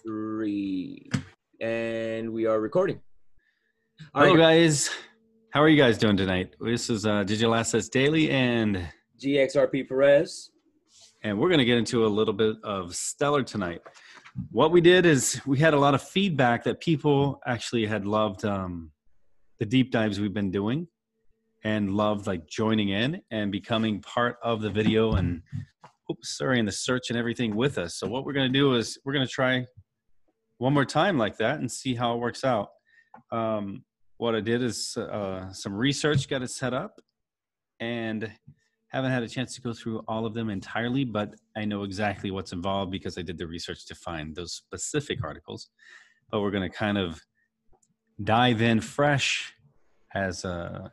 Three. And we are recording. All Hello, guys. How are you guys doing tonight? This is Digital Assets Daily and GXRP Perez. And we're going to get into a little bit of Stellar tonight. What we did is we had a lot of feedback that people actually had loved the deep dives we've been doing and loved like joining in and becoming part of the video and and the search and everything with us. So what we're going to do is we're going to try one more time like that and see how it works out. What I did is some research, got it set up, and haven't had a chance to go through all of them entirely, but I know exactly what's involved because I did the research to find those specific articles. But we're going to kind of dive in fresh as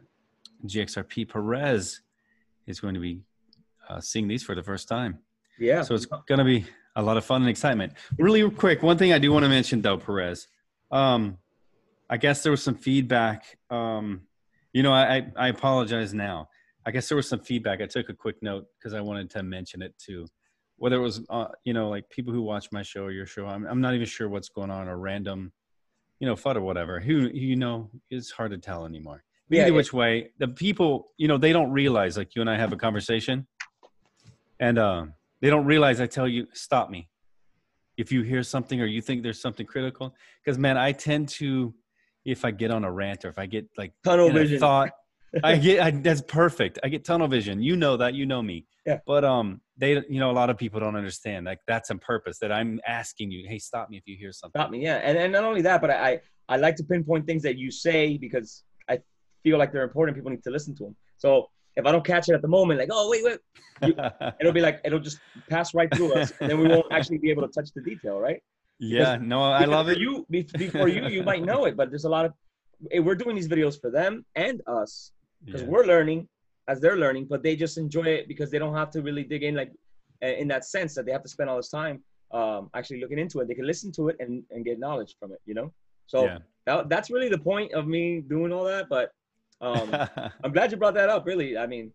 GXRP Perez is going to be seeing these for the first time. Yeah. So it's going to be a lot of fun and excitement. Really quick, one thing I do want to mention though, Perez, I guess there was some feedback. I apologize now. I guess there was some feedback. I took a quick note because I wanted to mention it too. Whether it was, like people who watch my show or your show, I'm not even sure what's going on, or random, FUD or whatever. It's hard to tell anymore. Either which way, the people, they don't realize, like you and I have a conversation, and they don't realize I tell you, stop me if you hear something or you think there's something critical. Because, man, I tend to, if I get on a rant or if I get like tunnel vision thought, that's perfect. I get tunnel vision. You know that, me. Yeah. But they, a lot of people don't understand. Like that's on purpose. That I'm asking you, hey, stop me if you hear something. Stop me, yeah. And not only that, but I like to pinpoint things that you say because I feel like they're important. People need to listen to them. So if I don't catch it at the moment, like, oh wait, it'll be like it'll just pass right through us, and then we won't actually be able to touch the detail, right? Yeah, I love it. Before you might know it, but there's a lot of we're doing these videos for them and us because we're learning as they're learning, but they just enjoy it because they don't have to really dig in, like in that sense that they have to spend all this time actually looking into it. They can listen to it and get knowledge from it, So that's really the point of me doing all that. But I'm glad you brought that up. Really, I mean,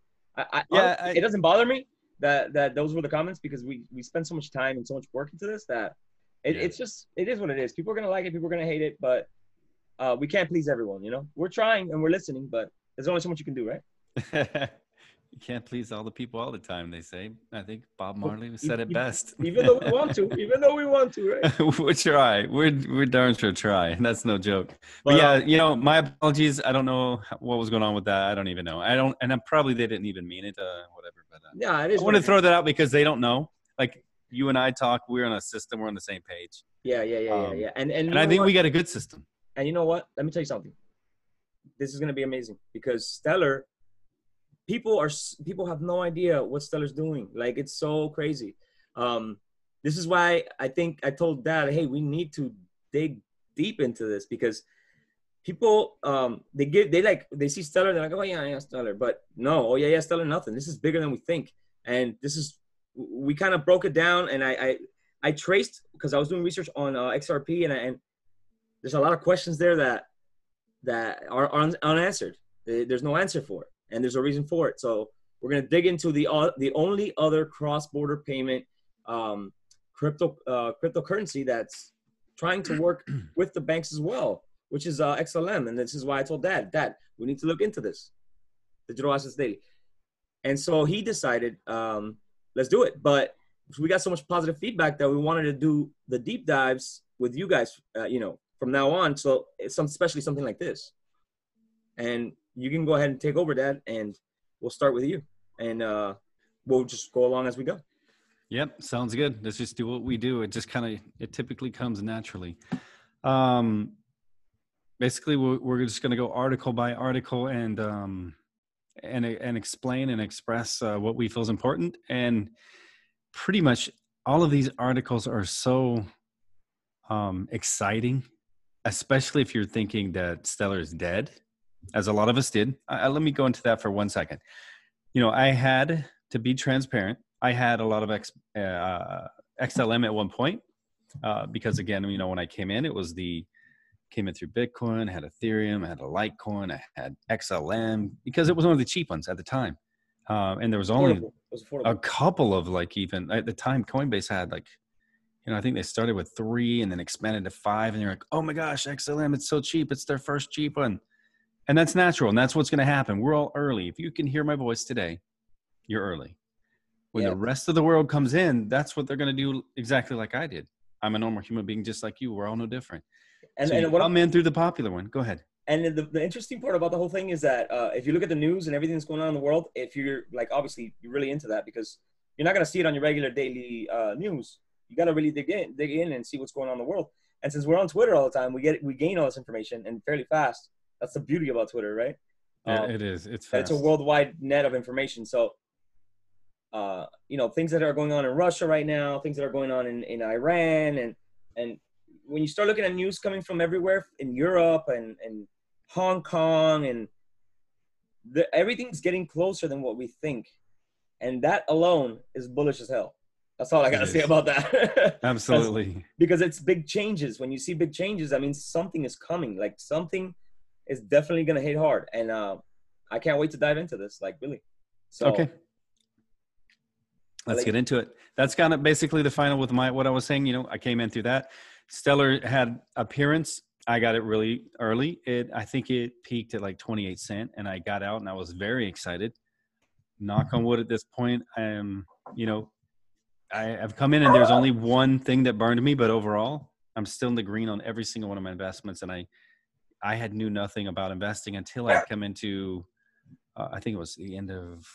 it doesn't bother me that those were the comments because we spend so much time and so much work into this that it's just, it is what it is. People are gonna like it, people are gonna hate it, but we can't please everyone. We're trying and we're listening, but there's only so much you can do, right? You can't please all the people all the time, they say. I think Bob Marley said it best. Even though we want to, right? We'll try. We're darn sure try. That's no joke. But my apologies. I don't know what was going on with that. I don't even know. And I'm probably they didn't even mean it. Whatever. But yeah, it is. I want to throw that out because they don't know. Like you and I talk, we're on a system. We're on the same page. Yeah. And I think we got a good system. And you know what? Let me tell you something. This is going to be amazing because Stellar. People have no idea what Stellar's doing. Like it's so crazy. This is why I think I told Dad, hey, we need to dig deep into this because people they see Stellar, they're like, oh yeah, Stellar, but no, oh yeah, Stellar, nothing. This is bigger than we think, and we kind of broke it down, and I traced because I was doing research on XRP, and there's a lot of questions there that are unanswered. There's no answer for it. And there's a reason for it. So we're going to dig into the only other cross-border payment cryptocurrency that's trying to work with the banks as well, which is XLM. And this is why I told Dad, we need to look into this, Digital Assets Daily. And so he decided, let's do it. But we got so much positive feedback that we wanted to do the deep dives with you guys, from now on. So especially something like this. And you can go ahead and take over, Dad, and we'll start with you. And we'll just go along as we go. Yep, sounds good. Let's just do what we do. It just it typically comes naturally. Basically, we're just going to go article by article and explain and express what we feel is important. And pretty much all of these articles are so exciting, especially if you're thinking that Stellar is dead. As a lot of us did. Let me go into that for 1 second. I had to be transparent. I had a lot of XLM at one point because, again, when I came in, came in through Bitcoin, I had Ethereum, I had a Litecoin, I had XLM because it was one of the cheap ones at the time. And there was only a couple of even at the time Coinbase had I think they started with 3 and then expanded to 5. And you're like, oh my gosh, XLM, it's so cheap. It's their first cheap one. And that's natural. And that's what's going to happen. We're all early. If you can hear my voice today, you're early. When the rest of the world comes in, that's what they're going to do exactly like I did. I'm a normal human being just like you. We're all no different. And, so you come in through the popular one. Go ahead. And the interesting part about the whole thing is that if you look at the news and everything that's going on in the world, if you're like, obviously you're really into that because you're not going to see it on your regular daily news. You got to really dig in and see what's going on in the world. And since we're on Twitter all the time, we gain all this information and fairly fast. That's the beauty about Twitter, right? It is. It's fast. It's a worldwide net of information. So, things that are going on in Russia right now, things that are going on in Iran, and when you start looking at news coming from everywhere in Europe and Hong Kong, and everything's getting closer than what we think. And that alone is bullish as hell. That's all I got to say about that. Absolutely. Because it's big changes. When you see big changes, I mean, something is coming. Like something is definitely going to hit hard. And I can't wait to dive into this, like really. So, okay. Let's get into it. That's kind of basically the final with what I was saying. I came in through that. Stellar had appearance. I got it really early. I think it peaked at like 28 cents, and I got out and I was very excited. Knock on wood at this point. I've come in and there's only one thing that burned me, but overall, I'm still in the green on every single one of my investments. And I had knew nothing about investing until I come into, I think it was the end of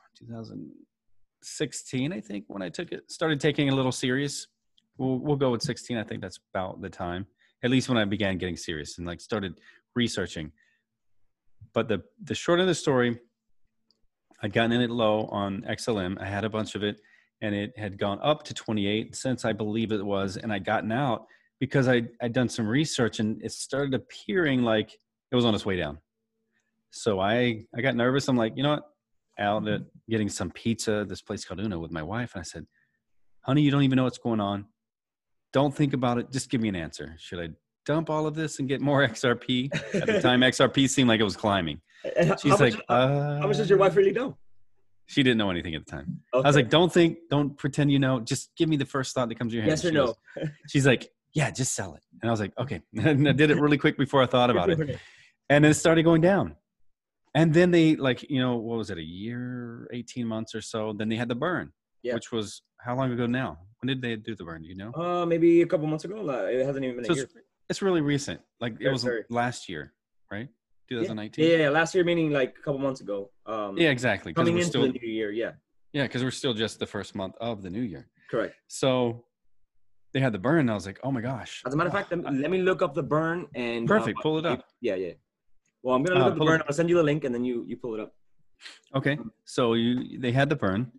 2016, I think, when I started taking it a little serious. We'll go with 16. I think that's about the time, at least when I began getting serious and like started researching. But the short of the story, I'd gotten in it low on XLM. I had a bunch of it and it had gone up to 28 cents, I believe it was. And I'd gotten out because I'd done some research and it started appearing like it was on its way down. So I got nervous. I'm like, you know what? Out at getting some pizza at this place called Uno with my wife. And I said, honey, you don't even know what's going on. Don't think about it. Just give me an answer. Should I dump all of this and get more XRP? At the time, XRP seemed like it was climbing. She's like, how much does your wife really know? She didn't know anything at the time. Okay. I was like, don't pretend you know. Just give me the first thought that comes to your head. Yes or no? She's like, yeah, just sell it. And I was like, okay. And I did it really quick before I thought about it. And then it started going down. And then they what was it? A year, 18 months or so. Then they had the burn, which was how long ago now? When did they do the burn? Do you know? Maybe a couple months ago. It hasn't even been a year. It's really recent. Like it was last year, right? 2019. Yeah, last year meaning like a couple months ago. Yeah, exactly. Coming into the new year, yeah. Yeah, because we're still just the first month of the new year. Correct. So they had the burn, and I was like, oh my gosh. As a matter of fact, let me look up the burn and perfect. Pull it up. Yeah. Well, I'm gonna look up the burn. I'll send you the link, and then you pull it up. Okay. So they had the burn.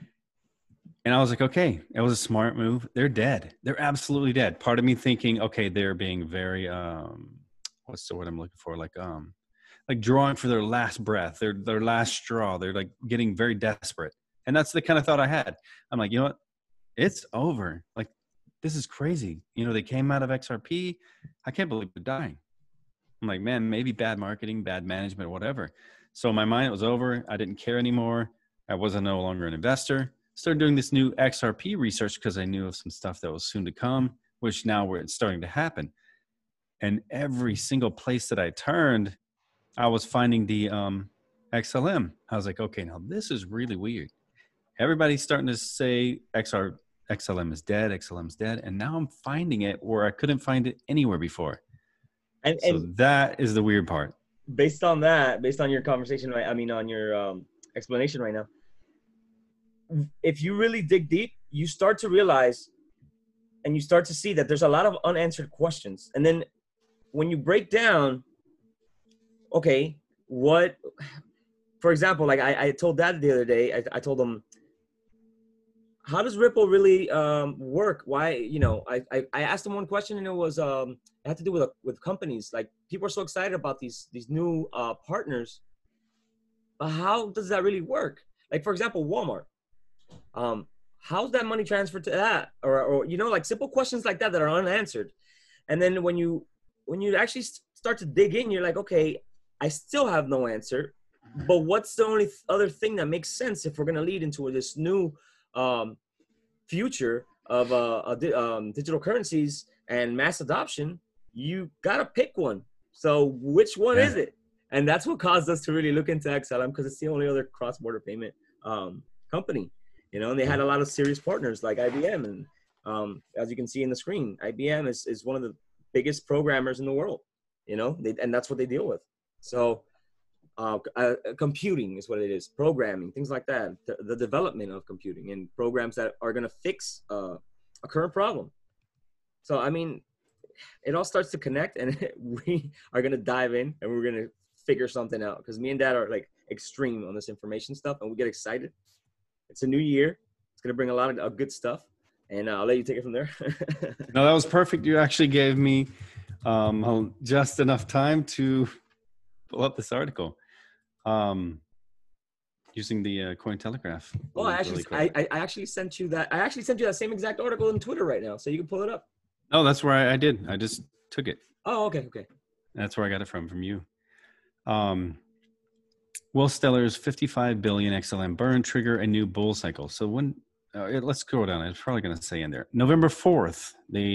And I was like, okay, it was a smart move. They're dead. They're absolutely dead. Part of me thinking, okay, they're being very, what's the word I'm looking for? Like drawing for their last breath, their last straw. They're like getting very desperate. And that's the kind of thought I had. I'm like, you know what? It's over. Like, this is crazy. They came out of XRP. I can't believe they're dying. I'm like, man, maybe bad marketing, bad management, whatever. So in my mind, it was over. I didn't care anymore. I wasn't no longer an investor. Started doing this new XRP research because I knew of some stuff that was soon to come, which now it's starting to happen. And every single place that I turned, I was finding the XLM. I was like, okay, now this is really weird. Everybody's starting to say XLM is dead, XLM's dead. And now I'm finding it where I couldn't find it anywhere before. And that is the weird part. Based on your conversation, right? I mean, on your explanation right now, if you really dig deep, you start to realize and you start to see that there's a lot of unanswered questions. And then when you break down, okay, for example, like I told Dad the other day, I told him, how does Ripple really work? Why, I asked him one question and it was, it had to do with companies. Like people are so excited about these new partners, but how does that really work? Like for example, Walmart. How's that money transferred to that? Or like simple questions like that are unanswered. And then when you actually start to dig in, you're like, okay, I still have no answer, but what's the only other thing that makes sense if we're going to lead into this new future of digital currencies and mass adoption, you gotta pick one. So which one is it? And that's what caused us to really look into XLM, because it's the only other cross-border payment company, you know. And they had a lot of serious partners like IBM, and as you can see in the screen, IBM is one of the biggest programmers in the world, you know. And that's what they deal with. So computing is what it is, programming, things like that, the development of computing and programs that are going to fix a current problem. So I mean, it all starts to connect, and we are going to dive in and we're going to figure something out, because me and Dad are like extreme on this information stuff, and we get excited. It's a new year. It's going to bring a lot of good stuff, and I'll let you take it from there. No, that was perfect. You actually gave me just enough time to pull up this article. Using the Cointelegraph. Oh, I actually sent you that. I actually sent you that same exact article on Twitter right now, so you can pull it up. Oh, that's where I did. I just took it. Oh, okay. That's where I got it from you. Will Stellar's 55 billion XLM burn trigger a new bull cycle? So when let's scroll down. It's probably going to say in there. November 4th,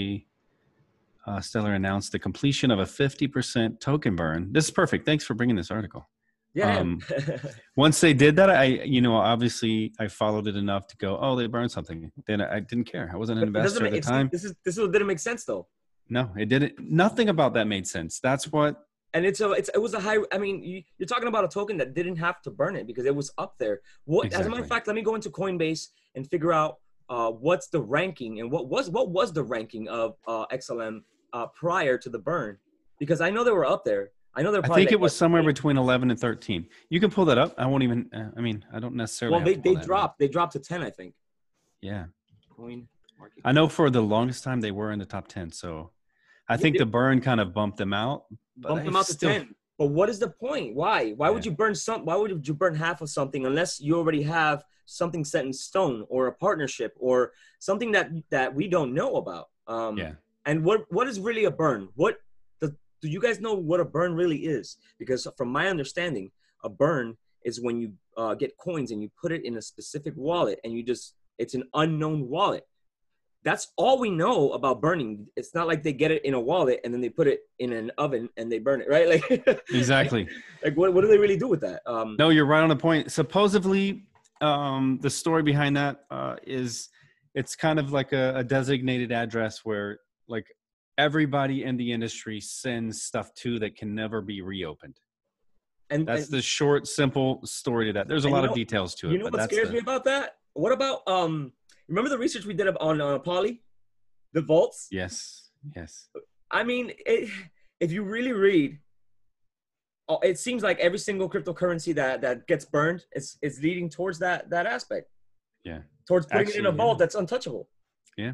Stellar announced the completion of a 50% token burn. This is perfect. Thanks for bringing this article. Yeah. Once they did that, obviously I followed it enough to go, oh, they burned something. Then I didn't care. I wasn't an investor at the time. This didn't make sense though. No, it didn't. Nothing about that made sense. That's what. And it was a high. I mean, you're talking about a token that didn't have to burn it because it was up there. Exactly. As a matter of fact, let me go into Coinbase and figure out what's the ranking and what was the ranking of XLM prior to the burn, because I know they were up there. I think it was somewhere between 11 and 13. You can pull that up. I won't even. I don't necessarily. Well, they dropped. They dropped to 10, I think. Yeah. Coin market. I know for the longest time they were in the top 10. So I think the burn kind of bumped them out. Bumped them out to 10. But what is the point? Why? Why would you burn Why would you burn half of something unless you already have something set in stone, or a partnership, or something that we don't know about? And what is really a burn? Do you guys know what a burn really is? Because from my understanding, a burn is when you get coins and you put it in a specific wallet, and it's an unknown wallet. That's all we know about burning. It's not like they get it in a wallet and then they put it in an oven and they burn it, right? Like exactly. Like what do they really do with that? No, you're right on the point. Supposedly, the story behind that is it's kind of like a designated address where like everybody in the industry sends stuff to that can never be reopened. And that's the short, simple story to that. There's a lot of details to it. You know what scares me about that? What about remember the research we did on Poly, the vaults? Yes. I mean, if you really read, it seems like every single cryptocurrency that gets burned is leading towards that aspect. Yeah. Towards putting it in a vault that's untouchable. Yeah.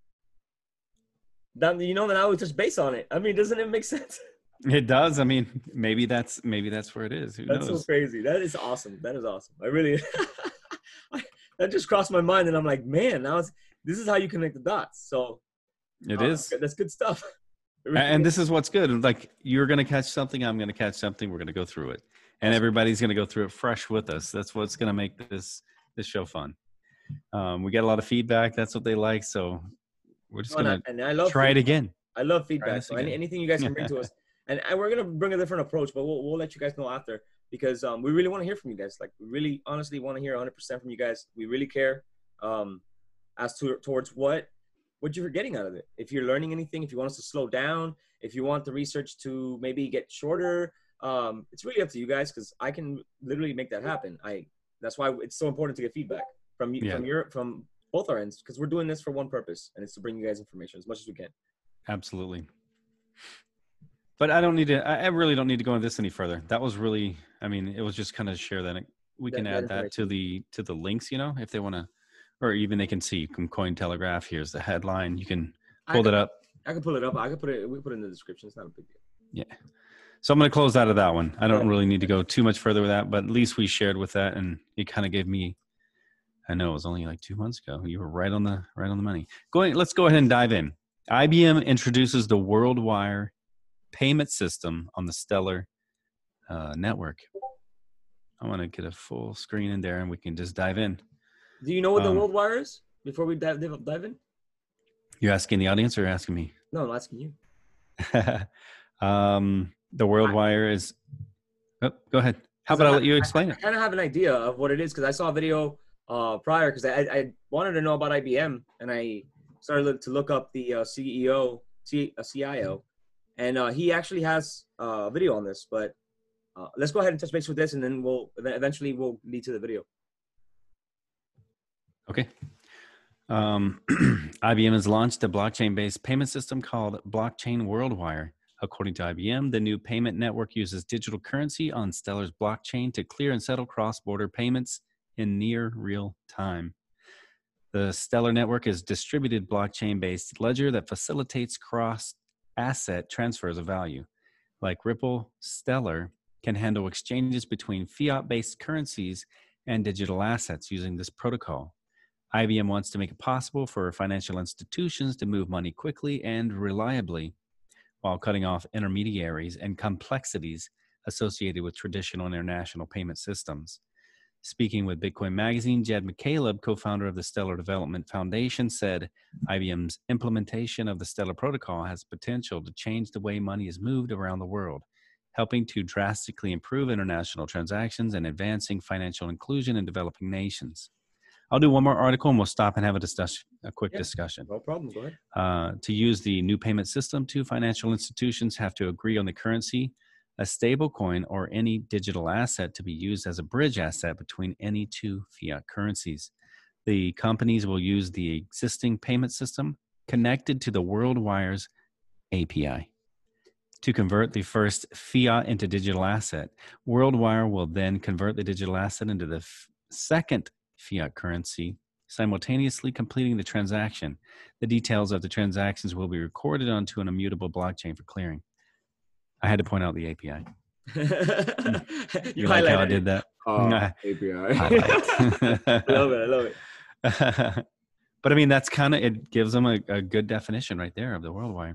That I was just based on it. I mean, doesn't it make sense? It does. I mean, maybe that's where it is. Who knows? That's so crazy. That is awesome. I really that just crossed my mind, and I'm like, man, this is how you connect the dots. So it is. That's good stuff. And this is what's good. Like, you're going to catch something. I'm going to catch something. We're going to go through it, and everybody's going to go through it fresh with us. That's what's going to make this show fun. We get a lot of feedback. That's what they like. So we're just going to try it again. I love feedback. So anything you guys can bring to us. And we're going to bring a different approach, but we'll let you guys know after, because we really want to hear from you guys. Like, we really honestly want to hear 100% from you guys. We really care as towards what you're getting out of it. If you're learning anything, if you want us to slow down, if you want the research to maybe get shorter, it's really up to you guys, because I can literally make that happen. That's why it's so important to get feedback from you, from both our ends, because we're doing this for one purpose, and it's to bring you guys information as much as we can. Absolutely. But I really don't need to go into this any further. That was really, it was just kind of share that. We can add that to the links, if they want to, or even they can see from Cointelegraph. Here's the headline. You can pull it up. I can pull it up. We put it in the description. It's not a big deal. Yeah. So I'm going to close out of that one. I don't really need to go too much further with that, but at least we shared with that, and it kind of gave me, I know it was only like 2 months ago. You were right on the money. Let's go ahead and dive in. IBM introduces the WorldWire payment system on the Stellar network. I want to get a full screen in there, and we can just dive in. Do you know what the WorldWire is before we dive in? You asking the audience or asking me? No, I'm asking you. The World Wire is. Oh, go ahead. How about I let you explain it? I kind of have an idea of what it is because I saw a video prior because I wanted to know about IBM and I started to look up the CIO, and he actually has a video on this. But let's go ahead and touch base with this, and then eventually we'll lead to the video. Okay. IBM has launched a blockchain-based payment system called Blockchain WorldWire. According to IBM, the new payment network uses digital currency on Stellar's blockchain to clear and settle cross-border payments in near real time. The Stellar network is a distributed blockchain-based ledger that facilitates cross-asset transfers of value. Like Ripple, Stellar can handle exchanges between fiat-based currencies and digital assets using this protocol. IBM wants to make it possible for financial institutions to move money quickly and reliably while cutting off intermediaries and complexities associated with traditional international payment systems. Speaking with Bitcoin Magazine, Jed McCaleb, co-founder of the Stellar Development Foundation, said IBM's implementation of the Stellar protocol has potential to change the way money is moved around the world, helping to drastically improve international transactions and advancing financial inclusion in developing nations. I'll do one more article and we'll stop and have a quick discussion. No problem. Go ahead. To use the new payment system, two financial institutions have to agree on the currency, a stable coin, or any digital asset to be used as a bridge asset between any two fiat currencies. The companies will use the existing payment system connected to the WorldWire's API. To convert the first fiat into digital asset, WorldWire will then convert the digital asset into the second fiat currency, simultaneously completing the transaction. The details of the transactions will be recorded onto an immutable blockchain for clearing. I had to point out the API. You like how I did that? API. I love it. But I mean, that's kind of, it gives them a good definition right there of the WorldWire.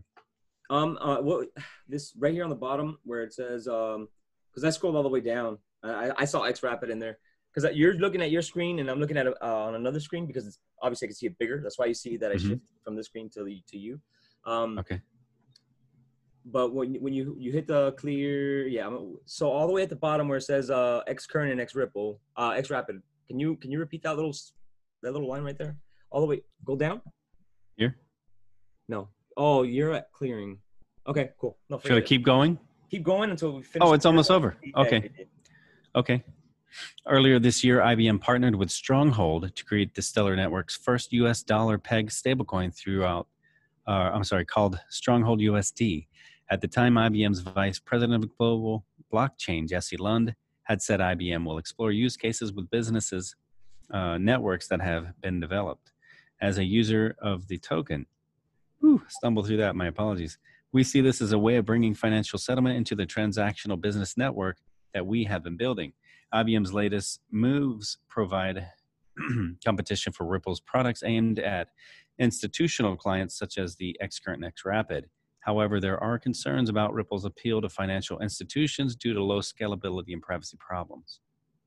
This right here on the bottom where it says, because I scrolled all the way down, I saw XRapid in there. Because you're looking at your screen and I'm looking at it on another screen because it's, obviously I can see it bigger. That's why you see that I shift from this screen to you. Okay. But when you hit the clear, so all the way at the bottom where it says Xcurrent and Xripple, XRapid, can you repeat that little line right there? All the way, go down? Here? No. Oh, you're at clearing. Okay, cool. No, should I keep going? Keep going until we finish. Oh, it's almost over. Okay. Okay. Earlier this year, IBM partnered with Stronghold to create the Stellar Network's first US dollar peg stablecoin called Stronghold USD. At the time, IBM's Vice President of Global Blockchain, Jesse Lund, had said IBM will explore use cases with businesses, networks that have been developed. As a user of the token, stumbled through that, my apologies. We see this as a way of bringing financial settlement into the transactional business network that we have been building. IBM's latest moves provide competition for Ripple's products aimed at institutional clients such as the Xcurrent and Xrapid. However, there are concerns about Ripple's appeal to financial institutions due to low scalability and privacy problems.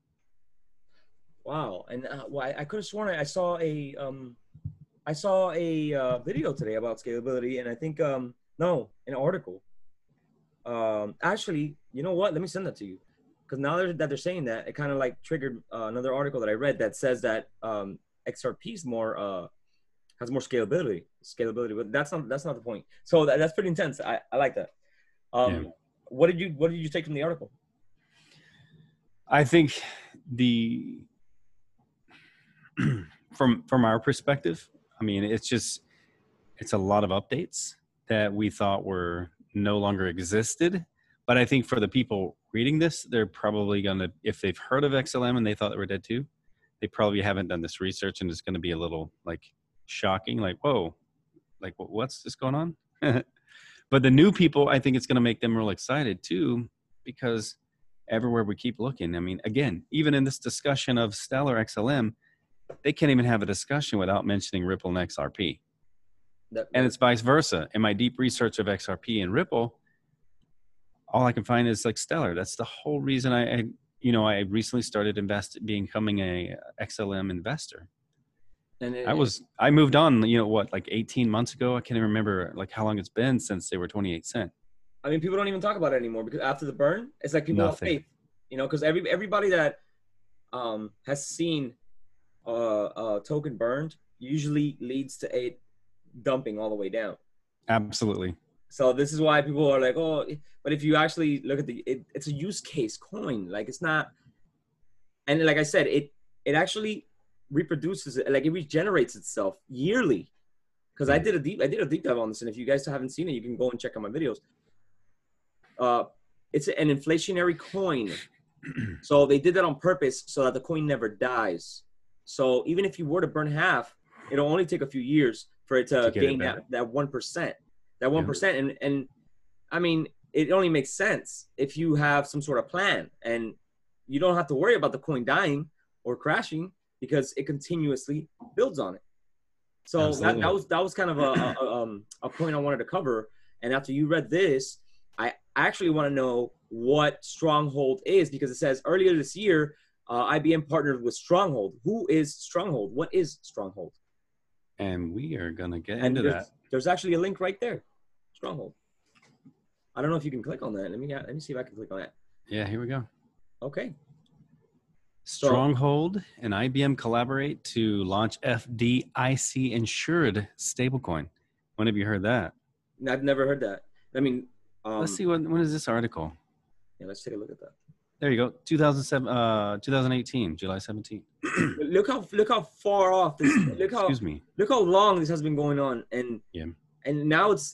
Wow, and I could have sworn I saw a video today about scalability, and I think an article. Actually, you know what? Let me send that to you. Because now that they're saying that, it kind of like triggered another article that I read that says that XRP is has more scalability, but that's not the point. So that's pretty intense. I like that. What did you take from the article? I think from our perspective, I mean, it's a lot of updates that we thought were no longer existed. But I think for the people reading this, they're probably going to, if they've heard of XLM and they thought they were dead too, they probably haven't done this research and it's going to be a little like shocking, like, whoa, like what's this going on? But the new people, I think it's going to make them real excited too, because everywhere we keep looking, I mean, again, even in this discussion of Stellar XLM, they can't even have a discussion without mentioning Ripple and XRP. And it's vice versa. In my deep research of XRP and Ripple, all I can find is like Stellar. That's the whole reason I recently started becoming a XLM investor. And I moved on, you know what, like 18 months ago. I can't even remember like how long it's been since they were 28 cent. I mean, people don't even talk about it anymore because after the burn, it's like people have Nothing. faith, you know, because everybody that has seen token burned usually leads to a dumping all the way down. Absolutely. So this is why people are like, oh, but if you actually look at it's a use case coin. Like it's not, and like I said, it actually reproduces, like it regenerates itself yearly. Because I did a deep dive on this, and if you guys haven't seen it, you can go and check out my videos. It's an inflationary coin. So they did that on purpose so that the coin never dies. So even if you were to burn half, it'll only take a few years for it to gain that 1%. That 1%. And I mean, it only makes sense if you have some sort of plan and you don't have to worry about the coin dying or crashing because it continuously builds on it. So that was kind of a point I wanted to cover. And after you read this, I actually want to know what Stronghold is, because it says earlier this year, IBM partnered with Stronghold. Who is Stronghold? What is Stronghold? And we are going to get into that. There's actually a link right there. Stronghold. I don't know if you can click on that. Let me see if I can click on that. Yeah, here we go. Okay. Stronghold and IBM collaborate to launch FDIC insured stablecoin. When have you heard that? I've never heard that. I mean, let's see, when is this article? Yeah, let's take a look at that. There you go. 2018, July 17th. look how far off this. Look how long this has been going on, and now it's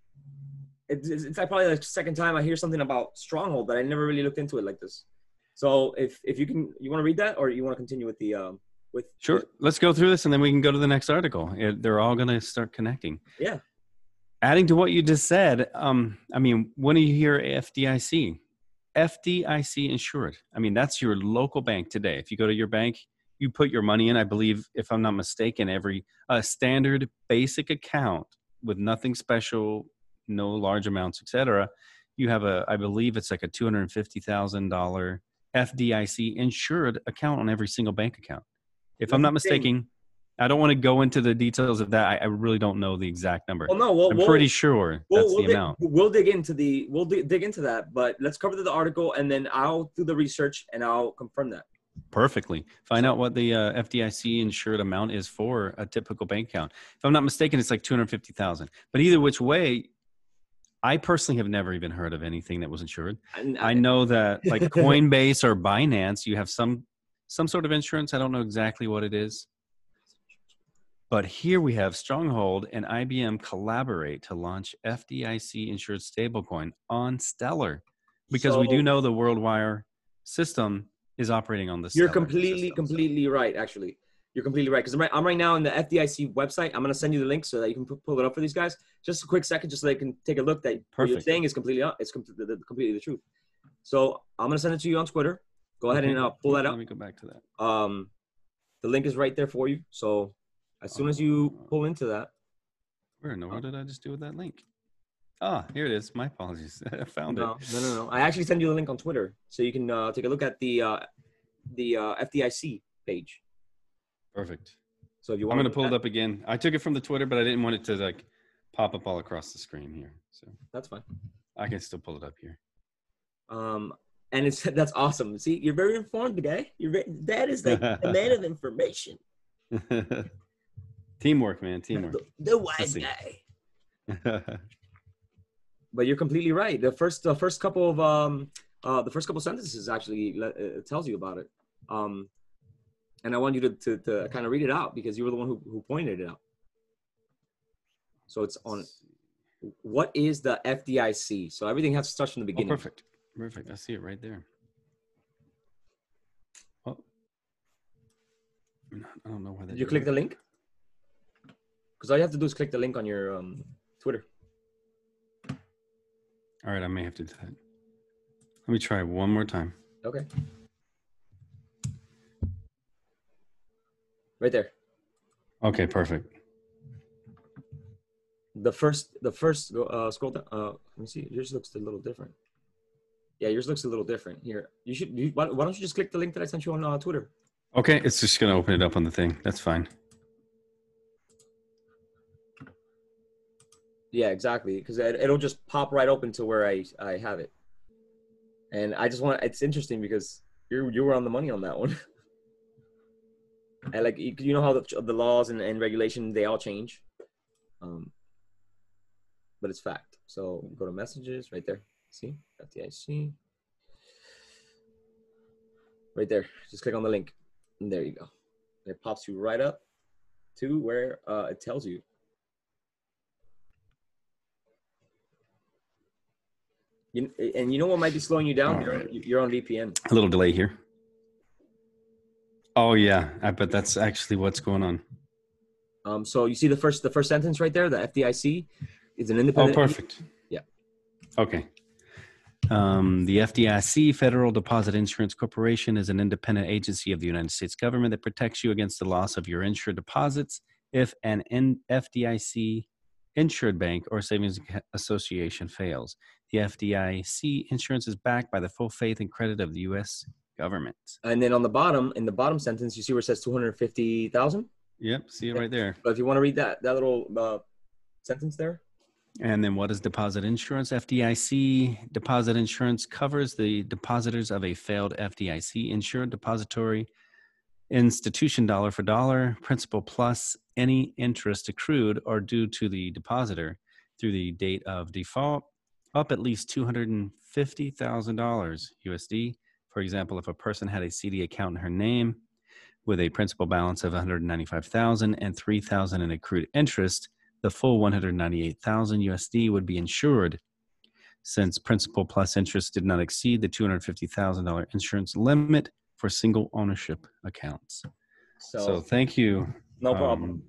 like probably the second time I hear something about Stronghold, but I never really looked into it like this. So if you want to read that, or you want to continue with the Sure. Let's go through this and then we can go to the next article. They're all going to start connecting. Yeah. Adding to what you just said, I mean, when you hear FDIC insured, I mean, that's your local bank today. If you go to your bank, you put your money in, I believe, if I'm not mistaken, every standard basic account with nothing special, no large amounts, etc. You have I believe it's like a $250,000 FDIC insured account on every single bank account. If I'm not mistaken, I don't want to go into the details of that. I really don't know the exact number. Well, no, I'm pretty sure that's the amount. We'll dig into that, but let's cover the article and then I'll do the research and I'll confirm that. Perfectly. Find out what the FDIC insured amount is for a typical bank account. If I'm not mistaken, it's like $250,000. But either which way, I personally have never even heard of anything that was insured. I know that like Coinbase or Binance, you have some sort of insurance. I don't know exactly what it is. But here we have Stronghold and IBM collaborate to launch FDIC insured stablecoin on Stellar, because we do know the WorldWire system is operating on the Stellar. You're completely right, actually. You're completely right. Because I'm right now on the FDIC website. I'm going to send you the link so that you can pull it up for these guys. Just a quick second, just so they can take a look. That what you're saying is completely the truth. So I'm going to send it to you on Twitter. Go ahead and pull that up. Let me go back to that. The link is right there for you. So as soon as you pull into that. Where in the world did I just do with that link? Ah, here it is. My apologies. I found it. No. I actually send you the link on Twitter so you can take a look at the FDIC page. Perfect. So if you want, I'm going to pull it up again. I took it from the Twitter, but I didn't want it to like pop up all across the screen here. So that's fine. I can still pull it up here. And that's awesome. See, you're very informed, guy. That is like a man of information. Teamwork, man. Teamwork. The wise guy. But you're completely right. The first couple of sentences actually tells you about it. And I want you to kind of read it out because you were the one who pointed it out. So it's on. What is the FDIC? So everything has to start from the beginning. Oh, perfect. I see it right there. Oh, I don't know why that. Did you click the link? Because all you have to do is click the link on your Twitter. All right, I may have to do that. Let me try one more time. Okay. Right there. Okay, perfect. The first scroll down. Let me see. Yours looks a little different. Yeah, yours looks a little different. Here, why don't you just click the link that I sent you on Twitter? Okay, it's just gonna open it up on the thing. That's fine. Yeah, exactly. Because it'll just pop right open to where I have it. And I just want, it's interesting because you were on the money on that one. And like, you know how the laws and regulation, they all change. Um, but it's fact. So go to messages right there. See, FDIC right there. Just click on the link. And there you go. It pops you right up to where it tells you. And you know what might be slowing you down? You're on VPN. A little delay here. Oh yeah, I bet that's actually what's going on. So you see the first sentence right there. The FDIC is an Oh, independent. perfect. Yeah. Okay. The FDIC, Federal Deposit Insurance Corporation, is an independent agency of the United States government that protects you against the loss of your insured deposits if an FDIC insured bank or savings association fails. The FDIC insurance is backed by the full faith and credit of the U.S. government. And then on the bottom, in the bottom sentence, you see where it says 250,000. Yep, see it right there. But if you want to read that little sentence there. And then what is deposit insurance? FDIC deposit insurance covers the depositors of a failed FDIC insured depository institution dollar for dollar, principal plus any interest accrued or due to the depositor through the date of default up at least $250,000 USD. For example, if a person had a CD account in her name with a principal balance of $195,000 and $3,000 in accrued interest, the full $198,000 USD would be insured. Since principal plus interest did not exceed the $250,000 insurance limit for single ownership accounts. So thank you, no problem,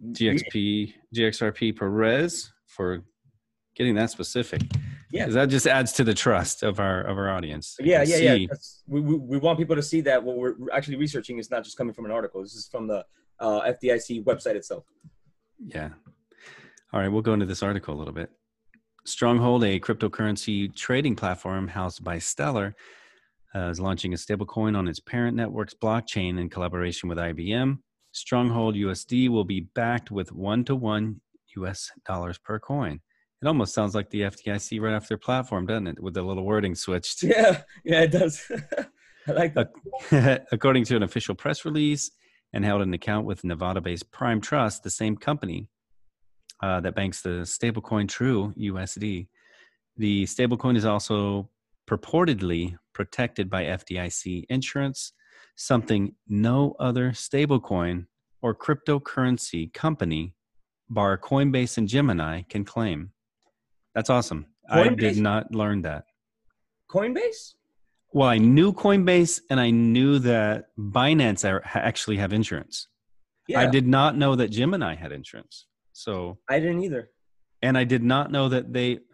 GXRP Perez, for getting that specific. Yeah, because that just adds to the trust of our audience. Yeah. We want people to see that what we're actually researching is not just coming from an article. This is from the FDIC website itself. Yeah. All right, we'll go into this article a little bit. Stronghold, a cryptocurrency trading platform housed by Stellar, is launching a stablecoin on its parent network's blockchain in collaboration with IBM. Stronghold USD will be backed with 1-to-1 US dollars per coin. It almost sounds like the FDIC right off their platform, doesn't it? With the little wording switched. Yeah, it does. I like that. According to an official press release and held an account with Nevada-based Prime Trust, the same company that banks the stablecoin True USD. The stablecoin is also purportedly protected by FDIC insurance, something no other stablecoin or cryptocurrency company, bar Coinbase and Gemini, can claim. That's awesome. Coinbase? I did not learn that. Coinbase? Well, I knew Coinbase and I knew that Binance actually have insurance. Yeah. I did not know that Gemini had insurance. So I didn't either. And I did not know that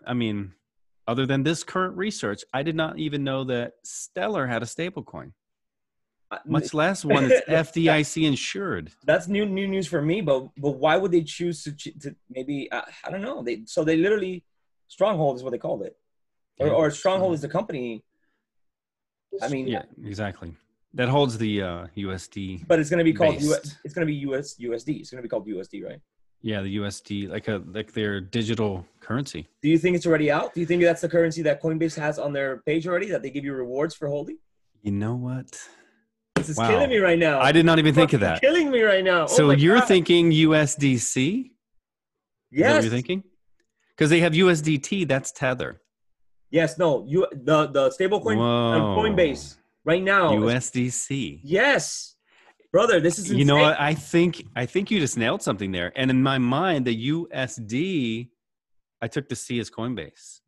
other than this current research, I did not even know that Stellar had a stablecoin, much less one that's FDIC insured. That's new news for me. But why would they choose to maybe I don't know. They literally Stronghold is what they called it, or Stronghold is the company. I mean, yeah, exactly. That holds the USD. But it's going to be called USD. It's going to be called USD, right? Yeah, the USD, like their digital currency. Do you think it's already out? Do you think that's the currency that Coinbase has on their page already, that they give you rewards for holding? You know what? This is killing me right now. I did not even think of that. Killing me right now. So you're thinking USDC? Yes. Is that what you're thinking? Because they have USDT, that's Tether. Yes, no. The stablecoin on Coinbase right now. USDC. Yes. Brother, this is insane. You know what? I think you just nailed something there. And in my mind, the USD, I took the C as Coinbase.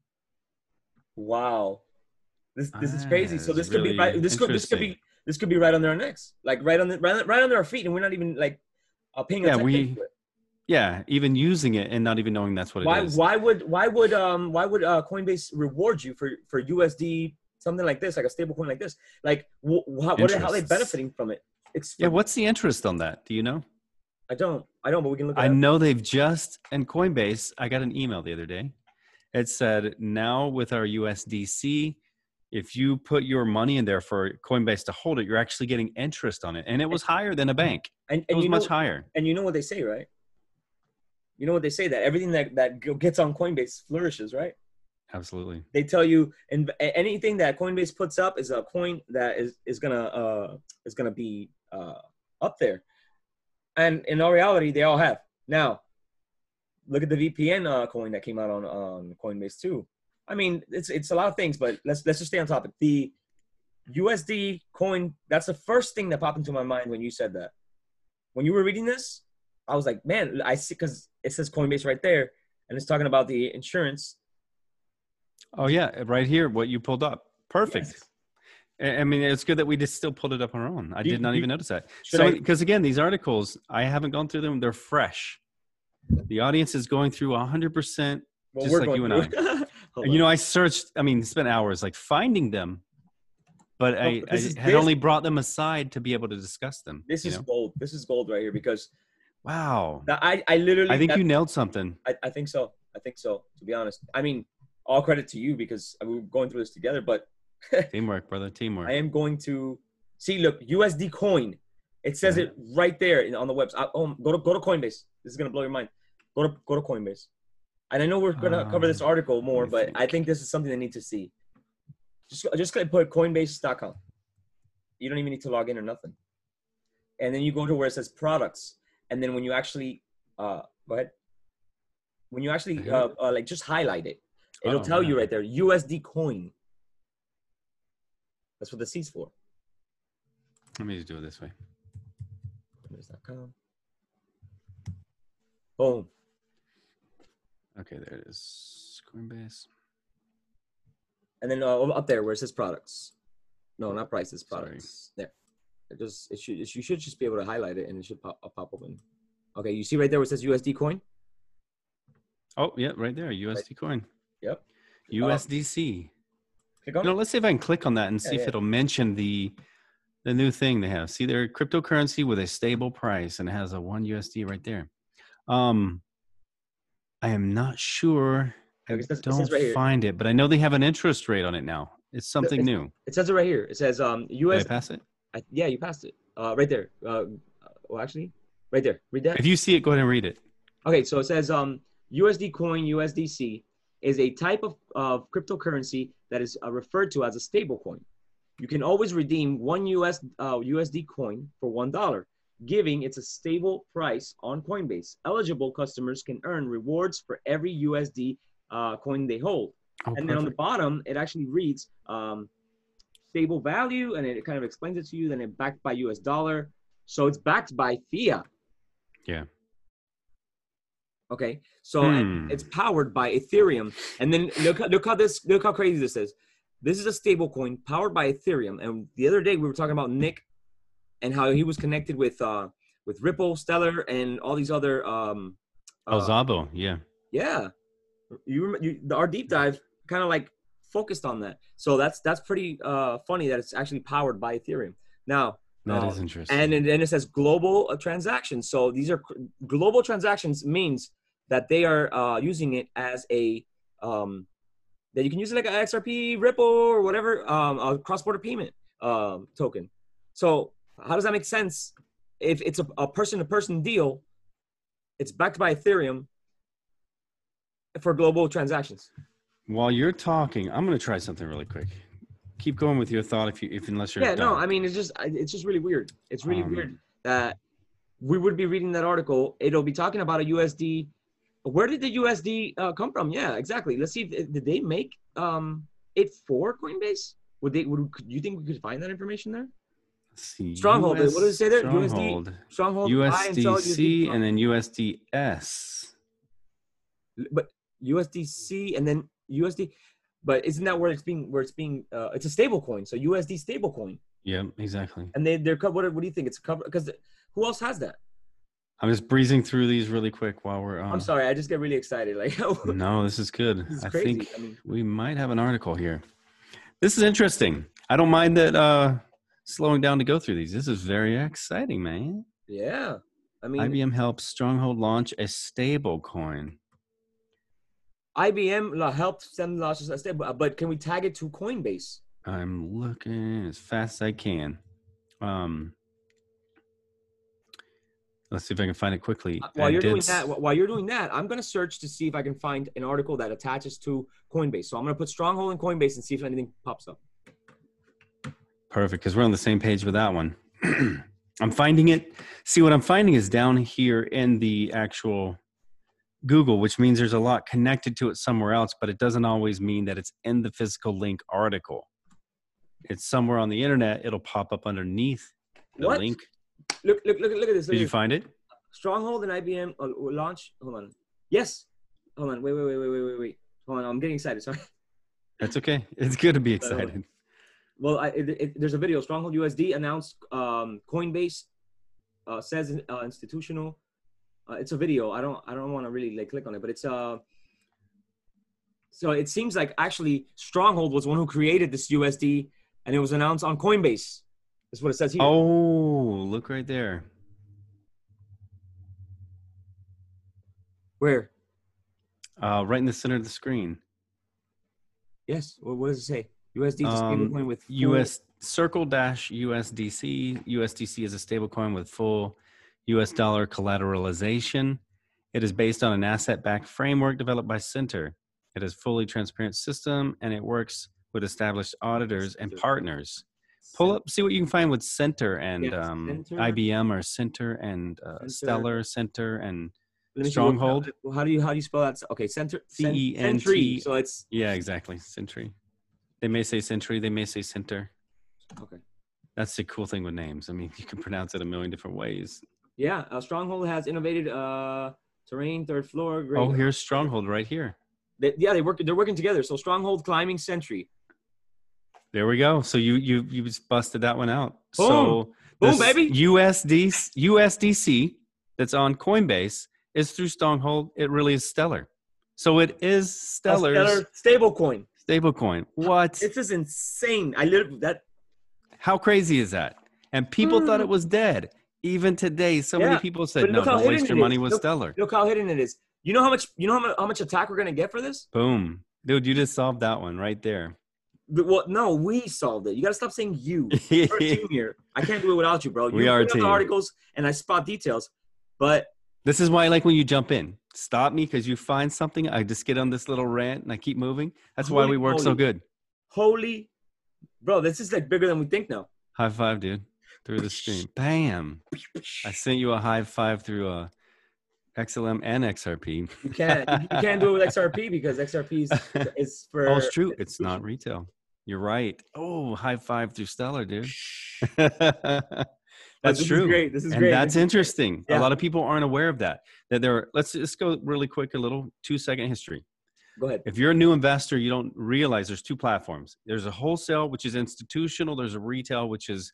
Wow, this is crazy. So this really could be right. This could be right under our necks, like right under our feet, and we're not even like paying attention to it. Yeah, even using it and not even knowing that's what it is. Why would Coinbase reward you for USD, something like this, like a stable coin like this? Like how are they benefiting from it? What's the interest on that? Do you know? I don't, but we can look at it. I know they've and Coinbase, I got an email the other day. It said, now with our USDC, if you put your money in there for Coinbase to hold it, you're actually getting interest on it. And it was higher than a bank. And it was much higher. And you know what they say, right? You know what they say, that everything that gets on Coinbase flourishes, right? Absolutely. They tell you, and anything that Coinbase puts up is a coin that is gonna be up there. And in all reality, they all have. Now, look at the VPN coin that came out on Coinbase too. I mean, it's a lot of things, but let's just stay on topic. The USD coin, that's the first thing that popped into my mind when you said that. When you were reading this, I was like, man, I see, because it says Coinbase right there, and it's talking about the insurance. Oh yeah, right here, what you pulled up. Perfect. Yes. I mean, it's good that we just still pulled it up on our own. I did not even notice that. So, because again, these articles, I haven't gone through them. They're fresh. The audience is going through 100%, just like you and I. You know, I searched, I mean, spent hours like finding them, but I had only brought them aside to be able to discuss them. This is gold. This is gold right here, because wow. I literally, I think you nailed something. I think so. I think so, to be honest. I mean, all credit to you, because we were going through this together, but teamwork, brother, teamwork. I am going to see, look, USD coin. It says it right there on the website. Go to Coinbase. This is going to blow your mind. Go to Coinbase. And I know we're going to cover this article more, but I think this is something they need to see. Just put Coinbase.com. You don't even need to log in or nothing. And then you go to where it says products. And then when you actually, go ahead. When you actually like just highlight it, it'll tell you right there, USD coin. That's what the C's for. Let me just do it this way. Coinbase.com. Boom. Okay, there it is. Coinbase. And then up there where it says products. No, not prices, products. Sorry. There. You should just be able to highlight it, and it should pop open. Okay, you see right there where it says USD coin? Oh, yeah, right there, USD coin. Yep. USDC. Click on let's see if I can click on that and see if it'll mention the new thing they have. See, they're cryptocurrency with a stable price, and it has a 1 USD right there. I am not sure. I don't find it, but I know they have an interest rate on it now. It's something new. It says it right here. It says Did I pass it? Yeah, you passed it. Right there. Well, actually, right there. Read that. If you see it, go ahead and read it. Okay, so it says USD coin, USDC, is a type of cryptocurrency that is referred to as a stable coin. You can always redeem one USD coin for $1, giving it's a stable price on Coinbase. Eligible customers can earn rewards for every USD coin they hold. And then on the bottom, it actually reads stable value, and it kind of explains it to you. Then it's backed by US dollar. So it's backed by fiat. Yeah. Okay. So it's powered by Ethereum. And then look how crazy this is. This is a stable coin powered by Ethereum. And the other day we were talking about Nick and how he was connected with Ripple, Stellar, and all these other Szabo, yeah. Yeah. Our deep dive kind of like focused on that. So that's pretty funny that it's actually powered by Ethereum. Now, that is interesting. And then it says global transactions. So these are global transactions, means that they are using it as a that you can use it like an XRP, Ripple, or whatever, a cross-border payment token. So how does that make sense? If it's a person-to-person deal, it's backed by Ethereum for global transactions. While you're talking, I'm going to try something really quick. Keep going with your thought unless you're done. No, I mean, it's just really weird. It's really weird that we would be reading that article. It'll be talking about a USD. Where did the USD come from? Yeah, exactly. Let's see. Did they make it for Coinbase? Would you think we could find that information there? Let's see. Stronghold. What does it say there? Stronghold. USDC and then USDS. But USDC and then USD. But isn't that where it's being it's a stable coin. So USD stable coin. Yeah, exactly. And they're what do you think? It's a cover, because who else has that? I'm just breezing through these really quick while we're on. I'm sorry, I just get really excited. Like, no, this is good. This is I crazy. think we might have an article here. This is interesting. I don't mind that slowing down to go through these. This is very exciting, man. Yeah. I mean, IBM helps Stronghold launch a stable coin. IBM helped them launch a stable, but can we tag it to Coinbase? I'm looking as fast as I can. Let's see if I can find it quickly. While you're doing that, I'm gonna search to see if I can find an article that attaches to Coinbase. So I'm gonna put Stronghold in Coinbase and see if anything pops up. Perfect, because we're on the same page with that one. I'm finding it. See, what I'm finding is down here in the actual Google, which means there's a lot connected to it somewhere else, but it doesn't always mean that it's in the physical link article. It's somewhere on the internet. It'll pop up underneath the link. Look at this. Did you find it? Stronghold and IBM launch. Hold on. Yes. Hold on. Wait. Hold on. I'm getting excited. Sorry. That's okay. It's good to be excited. Well, there's a video. Stronghold USD announced Coinbase says institutional. It's a video. I don't want to really like click on it, but it's so it seems like actually Stronghold was one who created this USD, and it was announced on Coinbase. That's what it says here. Oh, look right there. Where? Right in the center of the screen. Yes. What does it say? USD is a stablecoin with US circle dash USDC. USDC is a stablecoin with full US dollar collateralization. It is based on an asset-backed framework developed by Center. It is a fully transparent system, and it works with established auditors and partners. Pull up, see what you can find with Center and Center. IBM or Center and Stellar, Center and Let me Stronghold. See how do you spell that? Okay, Center. CENT. Sentry. So it's exactly, Sentry. They may say Sentry, they may say Center. Okay. That's the cool thing with names. I mean, you can pronounce it a million different ways. Yeah, Stronghold has innovated terrain, third floor. Great. Oh, here's Stronghold right here. They're working together. So Stronghold climbing Sentry. There we go. So you just busted that one out. Boom. So Boom, baby. USDC that's on Coinbase is through Stronghold. It really is Stellar. So it is Stellar's stablecoin. Stablecoin. What? This is insane. I literally that. How crazy is that? And people thought it was dead. Even today, so many people said, "No, don't waste your money with Stellar." Look how hidden it is. You know how much attack we're gonna get for this? Boom, dude! You just solved that one right there. But, well, no, we solved it. You gotta stop saying you. We're a team here. I can't do it without you, bro. We are a team. Articles and I spot details, but this is why I like when you jump in. Stop me because you find something. I just get on this little rant and I keep moving. That's why we work so good. Holy, bro! This is like bigger than we think now. High five, dude. Through the stream. Bam. I sent you a high five through XLM and XRP. You can't do it with XRP because XRP is for. Oh, it's true. It's not retail. You're right. Oh, high five through Stellar, dude. That's true. Great. This is and great. That's interesting. Yeah. A lot of people aren't aware of that. Let's just go really quick, a little 2-second history. Go ahead. If you're a new investor, you don't realize there's two platforms. There's a wholesale, which is institutional. There's a retail, which is,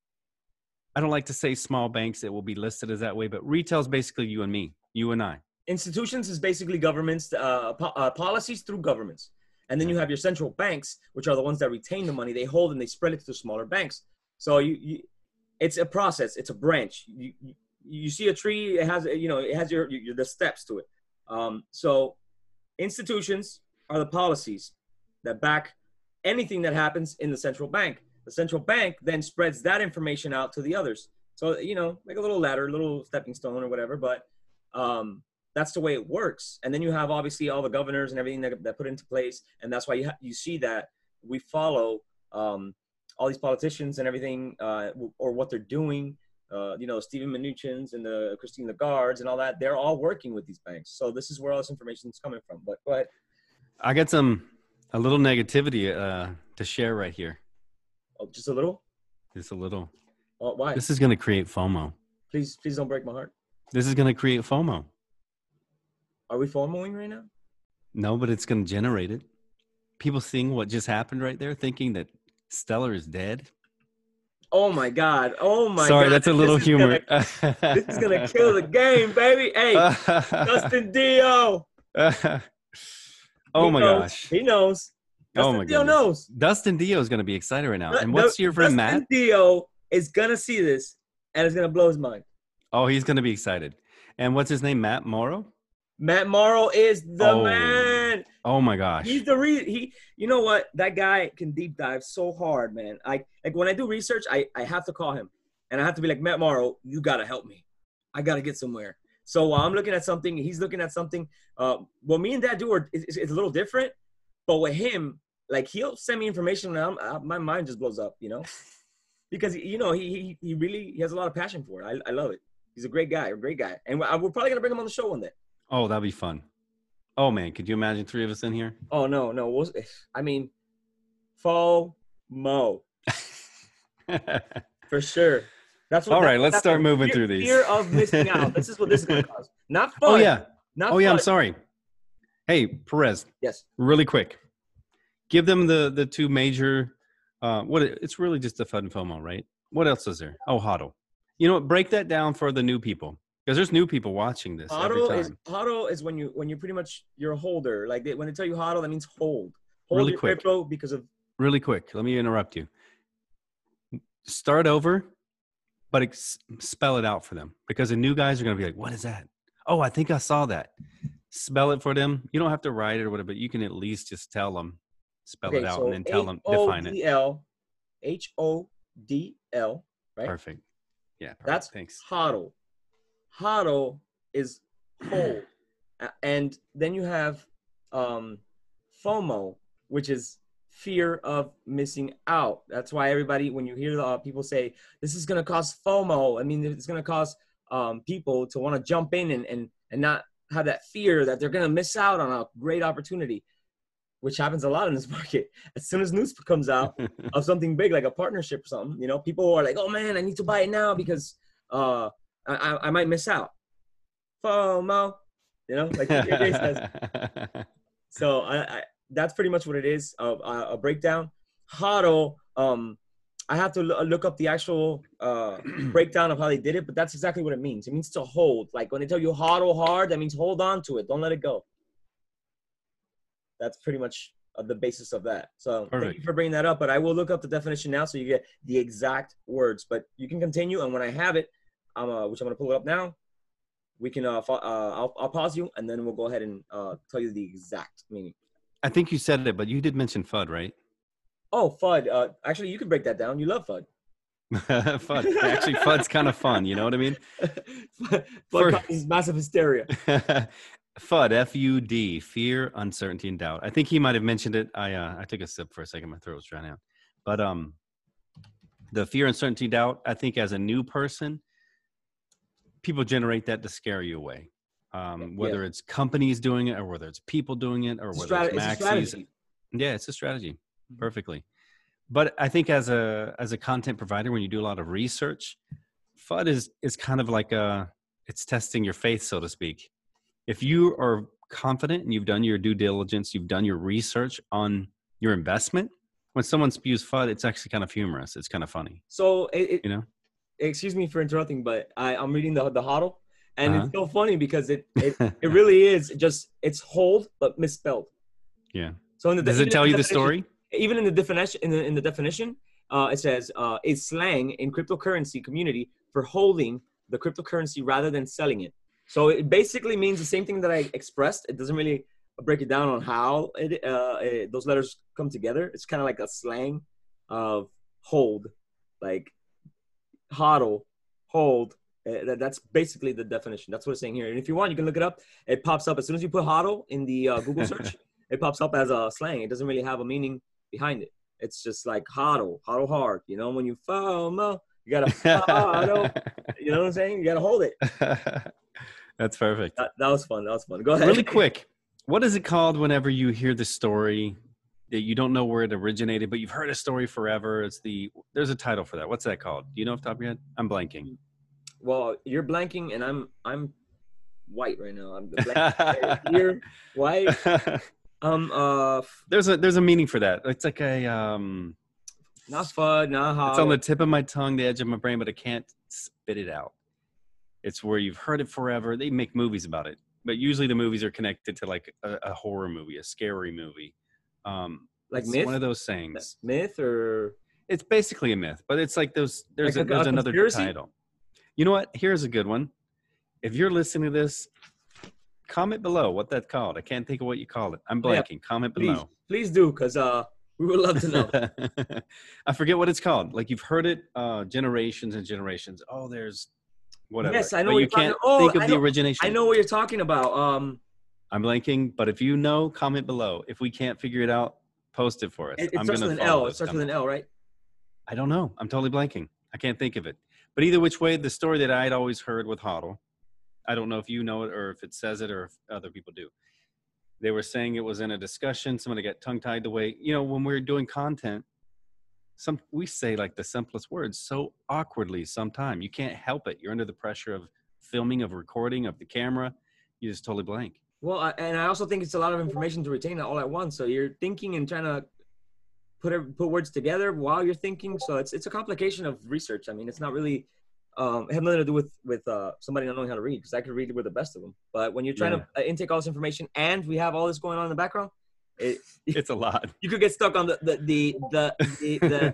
I don't like to say small banks that will be listed as that way, but retail is basically you and me, you and I. Institutions is basically governments, policies through governments. And then you have your central banks, which are the ones that retain the money they hold and they spread it to smaller banks. So it's a process. It's a branch. You see a tree, it has the steps to it. So institutions are the policies that back anything that happens in the central bank. The central bank then spreads that information out to the others. So, like a little ladder, a little stepping stone or whatever, but that's the way it works. And then you have obviously all the governors and everything that put into place. And that's why you see that we follow all these politicians and everything or what they're doing. Stephen Mnuchin's and the Christine Lagarde's and all that, they're all working with these banks. So this is where all this information is coming from. But go ahead. I got a little negativity to share right here. Oh, just a little? Just a little. Oh, why? This is going to create FOMO. Please don't break my heart. This is going to create FOMO. Are we FOMOing right now? No, but it's going to generate it. People seeing what just happened right there, thinking that Stellar is dead. Oh my God. Oh my God. Sorry, that's a little humor. This is going to kill the game, baby. Hey, Dustin Dio. Oh my gosh. He knows. Dustin Dio knows. Dustin Dio is going to be excited right now. And what's your friend Matt? Dustin Dio is going to see this and it's going to blow his mind. Oh, he's going to be excited. And what's his name? Matt Morrow? Matt Morrow is the man. Oh my gosh. He's the you know what? That guy can deep dive so hard, man. Like when I do research, I have to call him and I have to be like, Matt Morrow, you got to help me. I gotta get somewhere. So while I'm looking at something, he's looking at something. What me and Dad do is a little different, but with him, like he'll send me information, and my mind just blows up, because he really has a lot of passion for it. I love it. He's a great guy, and we're probably gonna bring him on the show one day. Oh, that'd be fun. Oh man, could you imagine 3 of us in here? Oh no. I mean, FOMO for sure. That's what. All right, let's start moving through these. Fear of missing out. This is what this is going to cause. Not fun. Oh yeah. Not fun. Yeah. I'm sorry. Hey, Perez. Yes. Really quick. Give them the 2 major. It's really just the FUD FOMO, right? What else is there? Oh, HODL. You know what? Break that down for the new people, because there's new people watching this every time. HODL is when you pretty much you're a holder. Like when they tell you HODL, that means hold. Hold Really your quick. crypto because of. Really quick. Let me interrupt you. Start over, but spell it out for them, because the new guys are going to be like, "What is that? Oh, I think I saw that." Spell it for them. You don't have to write it or whatever, but you can at least just tell them, spell it out, and then tell them, define it. HODL, right? Perfect. Yeah, perfect. That's Thanks. HODL. HODL is hold. And then you have FOMO, which is fear of missing out. That's why everybody, when you hear people say, this is going to cause FOMO, I mean, it's going to cause people to want to jump in and not have that fear that they're going to miss out on a great opportunity, which happens a lot in this market. As soon as news comes out of something big, like a partnership or something, people are like, oh man, I need to buy it now because I might miss out. FOMO, like Jay says. So that's pretty much what it is, a breakdown. HODL, I have to look up the actual breakdown of how they did it, but that's exactly what it means. It means to hold. Like when they tell you HODL hard, that means hold on to it. Don't let it go. That's pretty much the basis of that. So Thank you for bringing that up, but I will look up the definition now so you get the exact words. But you can continue, and when I have it, which I'm going to pull it up now, we can I'll pause you, and then we'll go ahead and tell you the exact meaning. I think you said it, but you did mention FUD, right? Oh, FUD. Actually, you can break that down. You love FUD. FUD. Actually, FUD's kind of fun. You know what I mean? FUD causes massive hysteria. FUD, F-U-D, fear, uncertainty, and doubt. I think he might have mentioned it. I took a sip for a second. My throat was drying out. But the fear, uncertainty, doubt, I think as a new person, people generate that to scare you away. Whether it's companies doing it or whether it's people doing it or whether it's maxis. Yeah, it's a strategy. Perfectly. But I think as a content provider, when you do a lot of research, FUD is kind of like it's testing your faith, so to speak. If you are confident and you've done your due diligence, you've done your research on your investment, when someone spews FUD, it's actually kind of humorous. It's kind of funny. So excuse me for interrupting, but I'm reading the HODL, and it's so funny because it really is just it's hold but misspelled. Yeah. So does it tell you the story? Even in the definition, in the definition, it says is slang in cryptocurrency community for holding the cryptocurrency rather than selling it. So it basically means the same thing that I expressed. It doesn't really break it down on how those letters come together. It's kind of like a slang of hold, like HODL, hold. That's basically the definition. That's what it's saying here. And if you want, you can look it up. It pops up as soon as you put HODL in the Google search. It pops up as a slang. It doesn't really have a meaning behind it. It's just like HODL hard. When you FOMO, you gotta HODL. You know what I'm saying? You gotta hold it. That's perfect. That was fun. Go ahead. Really quick. What is it called whenever you hear the story that you don't know where it originated, but you've heard a story forever? There's a title for that. What's that called? Do you know off the top of your head? I'm blanking. Well, you're blanking, and I'm white right now. I'm blank. You're white. There's a meaning for that. It's like a not FUD, not HODL. It's on the tip of my tongue, the edge of my brain, but I can't spit it out. It's where you've heard it forever. They make movies about it, but usually the movies are connected to like a horror movie, a scary movie. Like it's myth? One of those sayings. Myth, or it's basically a myth, but it's like there's another title. You know what? Here's a good one. If you're listening to this, comment below what that's called. I can't think of what you call it. I'm blanking. Yeah, comment below. Please do, because we would love to know. I forget what it's called. Like you've heard it generations and generations. Oh, there's whatever. Yes, I know But what you you're talking can't about. think Oh, of the origination. I know what you're talking about. I'm blanking, but if you know, comment below. If we can't figure it out, post it for us. it I'm starts going with to an follow L. It those starts with an comments. L, right? I don't know. I'm totally blanking. I can't think of it. But either which way, the story that I'd always heard with HODL, I don't know if you know it or if it says it or if other people do. They were saying it was in a discussion. Somebody got tongue-tied the way, when we're doing content, we say like the simplest words so awkwardly sometimes. You can't help it. You're under the pressure of filming, of recording, of the camera. You just totally blank. Well, and I also think it's a lot of information to retain all at once. So you're thinking and trying to put words together while you're thinking. So it's a complication of research. I mean, it's not really it has nothing to do with somebody not knowing how to read, because I could read with the best of them. But when you're trying to intake all this information and we have all this going on in the background, it's a lot. You could get stuck on the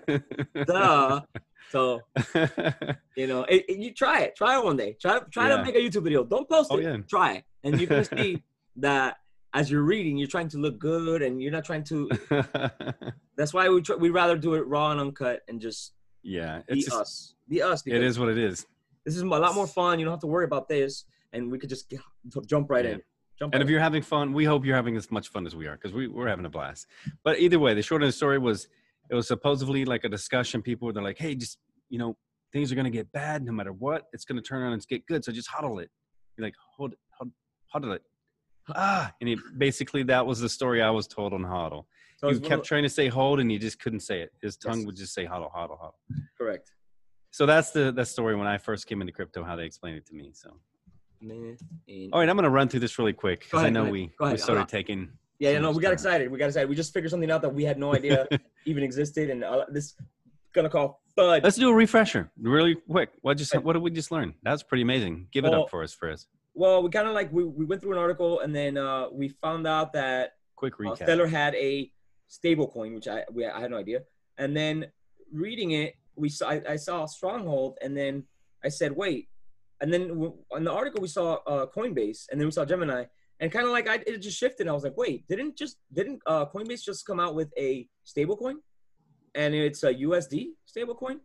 so you try it one day, try to make a YouTube video, don't post it, try it, and you're gonna see that as you're reading you're trying to look good and you're not trying to that's why we rather do it raw and uncut and just be us because it is what it is. This is a lot more fun. You don't have to worry about this and we could just jump right in. And if you're having fun, we hope you're having as much fun as we are, because we're having a blast. But either way, the short of the story was, it was supposedly like a discussion. People were like, hey, just, things are going to get bad no matter what. It's going to turn around and get good. So just HODL it. You're like, HODL it. And basically that was the story I was told on HODL. So you kept trying to say hold and you just couldn't say it. His tongue would just say HODL, HODL, HODL. Correct. So that's the story when I first came into crypto, how they explained it to me. So. All right, I'm going to run through this really quick because I know we started taking. We got excited. We just figured something out that we had no idea even existed, and this is gonna call FUD. Let's do a refresher really quick. What did we just learn? That's pretty amazing. Give it up for us, Frizz. Well, we kind of we went through an article and then we found out that quick recap. Stellar had a stable coin, which I had no idea, and then reading it, I saw Stronghold, and then I said, wait. And then on the article, we saw Coinbase, and then we saw Gemini, and kind of it just shifted. I was like, wait, didn't Coinbase just come out with a stable coin? And it's a USD stable coin.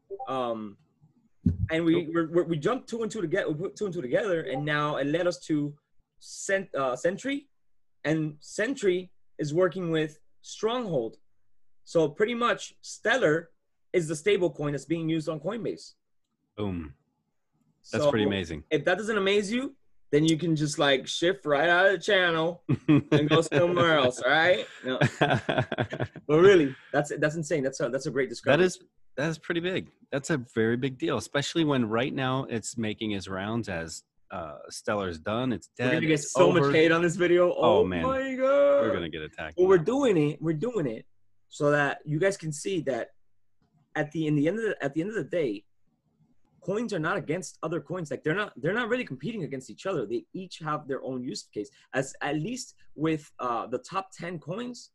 And we jumped two and two together. We put two and two together, and now it led us to Sentry, and Sentry is working with Stronghold. So pretty much Stellar is the stable coin that's being used on Coinbase. Boom. That's pretty amazing. If that doesn't amaze you, then you can just shift right out of the channel and go somewhere else. All right. No. But really, that's insane. That's a great discovery. That is pretty big. That's a very big deal, especially when right now it's making its rounds as Stellar's done. It's dead. We're gonna get so much hate on this video. Oh man, my God. We're gonna get attacked. Well, we're doing it so that you guys can see that at the end of the day, coins are not against other coins. They're not really competing against each other. They each have their own use case. At least with the top 10 coins,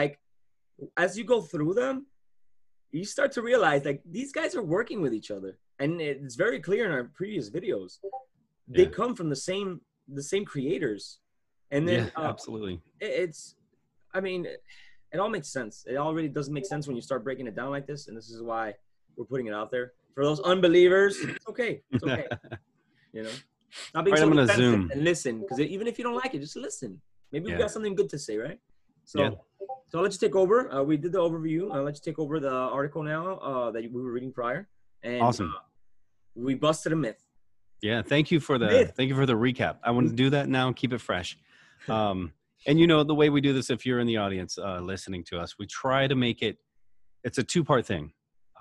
as you go through them, you start to realize these guys are working with each other, and it's very clear in our previous videos. They come from the same creators, and then absolutely. It all makes sense. It all really does make sense when you start breaking it down like this, and this is why we're putting it out there. For those unbelievers, it's okay. It's okay. Not being so defensive and listen, because even if you don't like it, just listen. Maybe we got something good to say, right? So I'll let you take over. We did the overview. I'll let you take over the article now that we were reading prior. And awesome. We busted a myth. Yeah, thank you for the recap. I want to do that now and keep it fresh. And the way we do this, if you're in the audience listening to us, we try to make it's a two-part thing.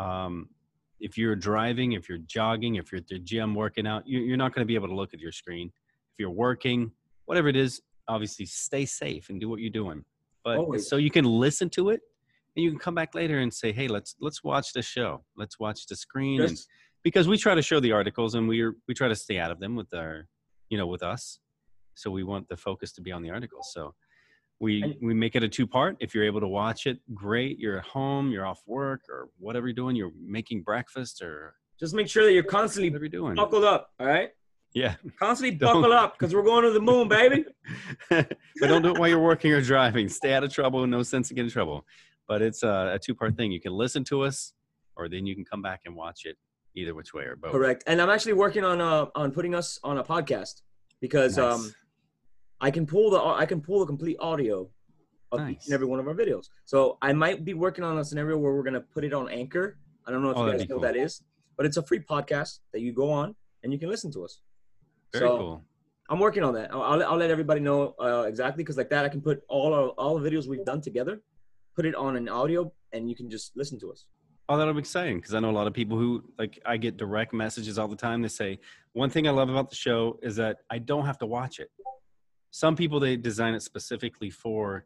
If you're driving, if you're jogging, if you're at the gym working out, you're not going to be able to look at your screen. If you're working, whatever it is, obviously stay safe and do what you're doing. But so you can listen to it and you can come back later and say, hey, let's watch the show. Let's watch the screen. And because we try to show the articles and we try to stay out of them with our, with us. So we want the focus to be on the articles. So we make it a two-part. If you're able to watch it, great. You're at home, you're off work, or whatever you're doing. You're making breakfast, or just make sure that you're constantly buckled up. All right. Yeah. Constantly buckle up because we're going to the moon, baby. But don't do it while you're working or driving. Stay out of trouble. No sense to get in trouble. But it's a two-part thing. You can listen to us, or then you can come back and watch it either which way or both. Correct. And I'm actually working on putting us on a podcast because Nice. I can pull the complete audio of each and every one of our videos. So I might be working on a scenario where we're gonna put it on Anchor. I don't know if you guys know what that is, but it's a free podcast that you go on and you can listen to us. Very cool. I'm working on that. I'll let everybody know exactly, because like that I can put all the videos we've done together, put it on an audio, and you can just listen to us. Oh, that'll be exciting, because I know a lot of people who, like, I get direct messages all the time. They say, one thing I love about the show is that I don't have to watch it. Some people, they design it specifically for,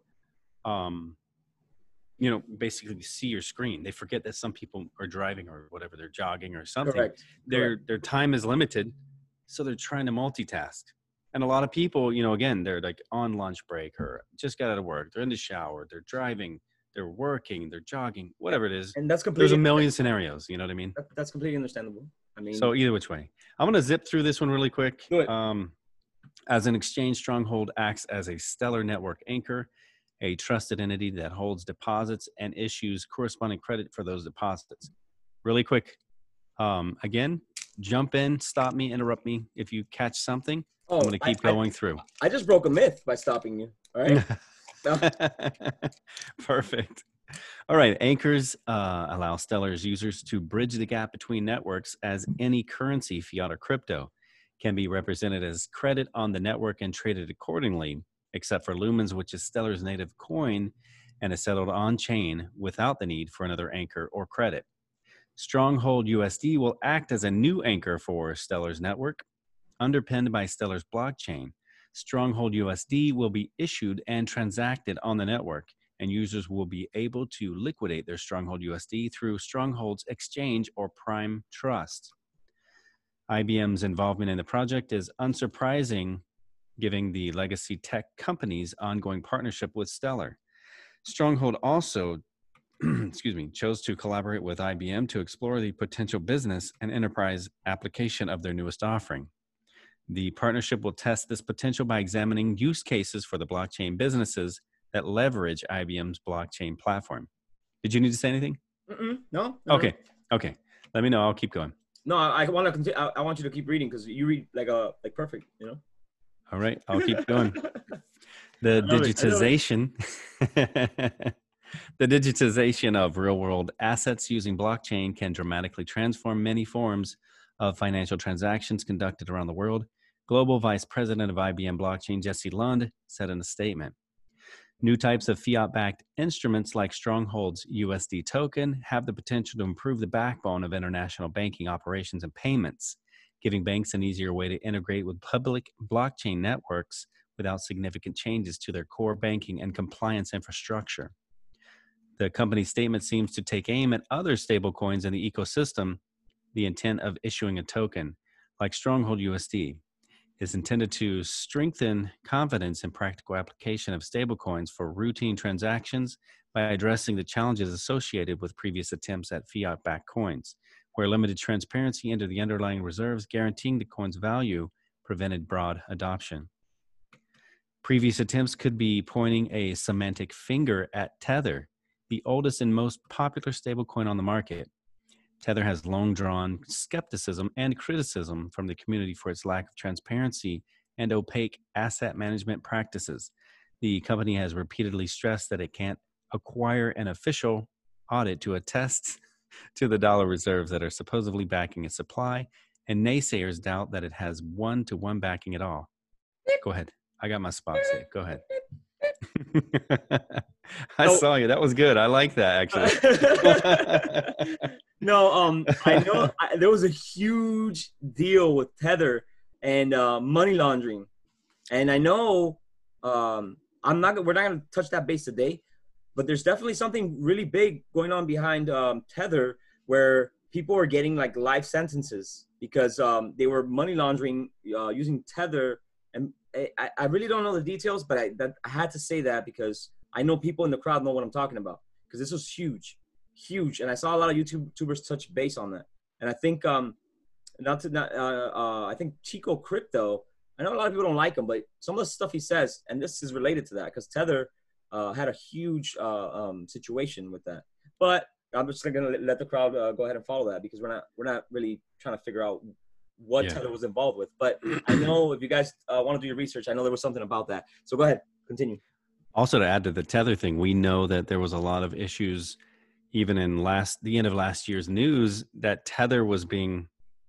basically see your screen. They forget that some people are driving or whatever, they're jogging or something. Correct. Their time is limited, so they're trying to multitask. And a lot of people, again, they're like on lunch break or just got out of work. They're in the shower, they're driving, they're working, they're jogging, whatever it is. And that's completely. There's a million scenarios. You know what I mean? That's completely understandable. I mean. So either which way, I'm gonna zip through this one really quick. Do it. As an exchange, Stronghold acts as a stellar network anchor, a trusted entity that holds deposits and issues corresponding credit for those deposits. Really quick. Again, jump in, stop me, interrupt me if you catch something. I'm going to keep going through. I just broke a myth by stopping you. All right. Perfect. All right. Anchors allow Stellar's users to bridge the gap between networks, as any currency, fiat or crypto, can be represented as credit on the network and traded accordingly, except for Lumens, which is Stellar's native coin and is settled on chain without the need for another anchor or credit. Stronghold USD will act as a new anchor for Stellar's network. Underpinned by Stellar's blockchain, Stronghold USD will be issued and transacted on the network, and users will be able to liquidate their Stronghold USD through Stronghold's exchange or Prime Trust. IBM's involvement in the project is unsurprising, given the legacy tech company's ongoing partnership with Stellar. Stronghold also chose to collaborate with IBM to explore the potential business and enterprise application of their newest offering. The partnership will test this potential by examining use cases for the blockchain businesses that leverage IBM's blockchain platform. Did you need to say anything? No. Okay. Let me know. I'll keep going. No, I want to continue. I want you to keep reading, because you read like perfect. All right, I'll keep going. The digitization, the digitization of real-world assets using blockchain can dramatically transform many forms of financial transactions conducted around the world. Global Vice President of IBM Blockchain, Jesse Lund, said in a statement, new types of fiat-backed instruments like Stronghold's USD token have the potential to improve the backbone of international banking operations and payments, giving banks an easier way to integrate with public blockchain networks without significant changes to their core banking and compliance infrastructure. The company's statement seems to take aim at other stablecoins in the ecosystem. The intent of issuing a token like Stronghold USD is intended to strengthen confidence in practical application of stablecoins for routine transactions by addressing the challenges associated with previous attempts at fiat-backed coins, where limited transparency into the underlying reserves guaranteeing the coin's value prevented broad adoption. Previous attempts could be pointing a semantic finger at Tether, the oldest and most popular stablecoin on the market. Tether has long drawn skepticism and criticism from the community for its lack of transparency and opaque asset management practices. The company has repeatedly stressed that it can't acquire an official audit to attest to the dollar reserves that are supposedly backing its supply, and naysayers doubt that it has one-to-one backing at all. Go ahead. I got my spot saved. Go ahead. I saw you. That was good. I like that, actually. No, I know there was a huge deal with Tether and money laundering, and I know we're not going to touch that base today, but there's definitely something really big going on behind Tether, where people are getting like life sentences because they were money laundering using Tether. And I really don't know the details, but I had to say that because I know people in the crowd know what I'm talking about, because this was huge. And I saw a lot of YouTubers touch base on that. And I think I think Chico Crypto, I know a lot of people don't like him, but some of the stuff he says, and this is related to that, because Tether had a huge situation with that. But I'm just gonna let the crowd go ahead and follow that, because we're not really trying to figure out what Tether was involved with. But I know if you guys want to do your research, I know there was something about that. So go ahead, continue. Also, to add to the Tether thing, we know that there was a lot of issues even in the end of last year's news, that Tether was being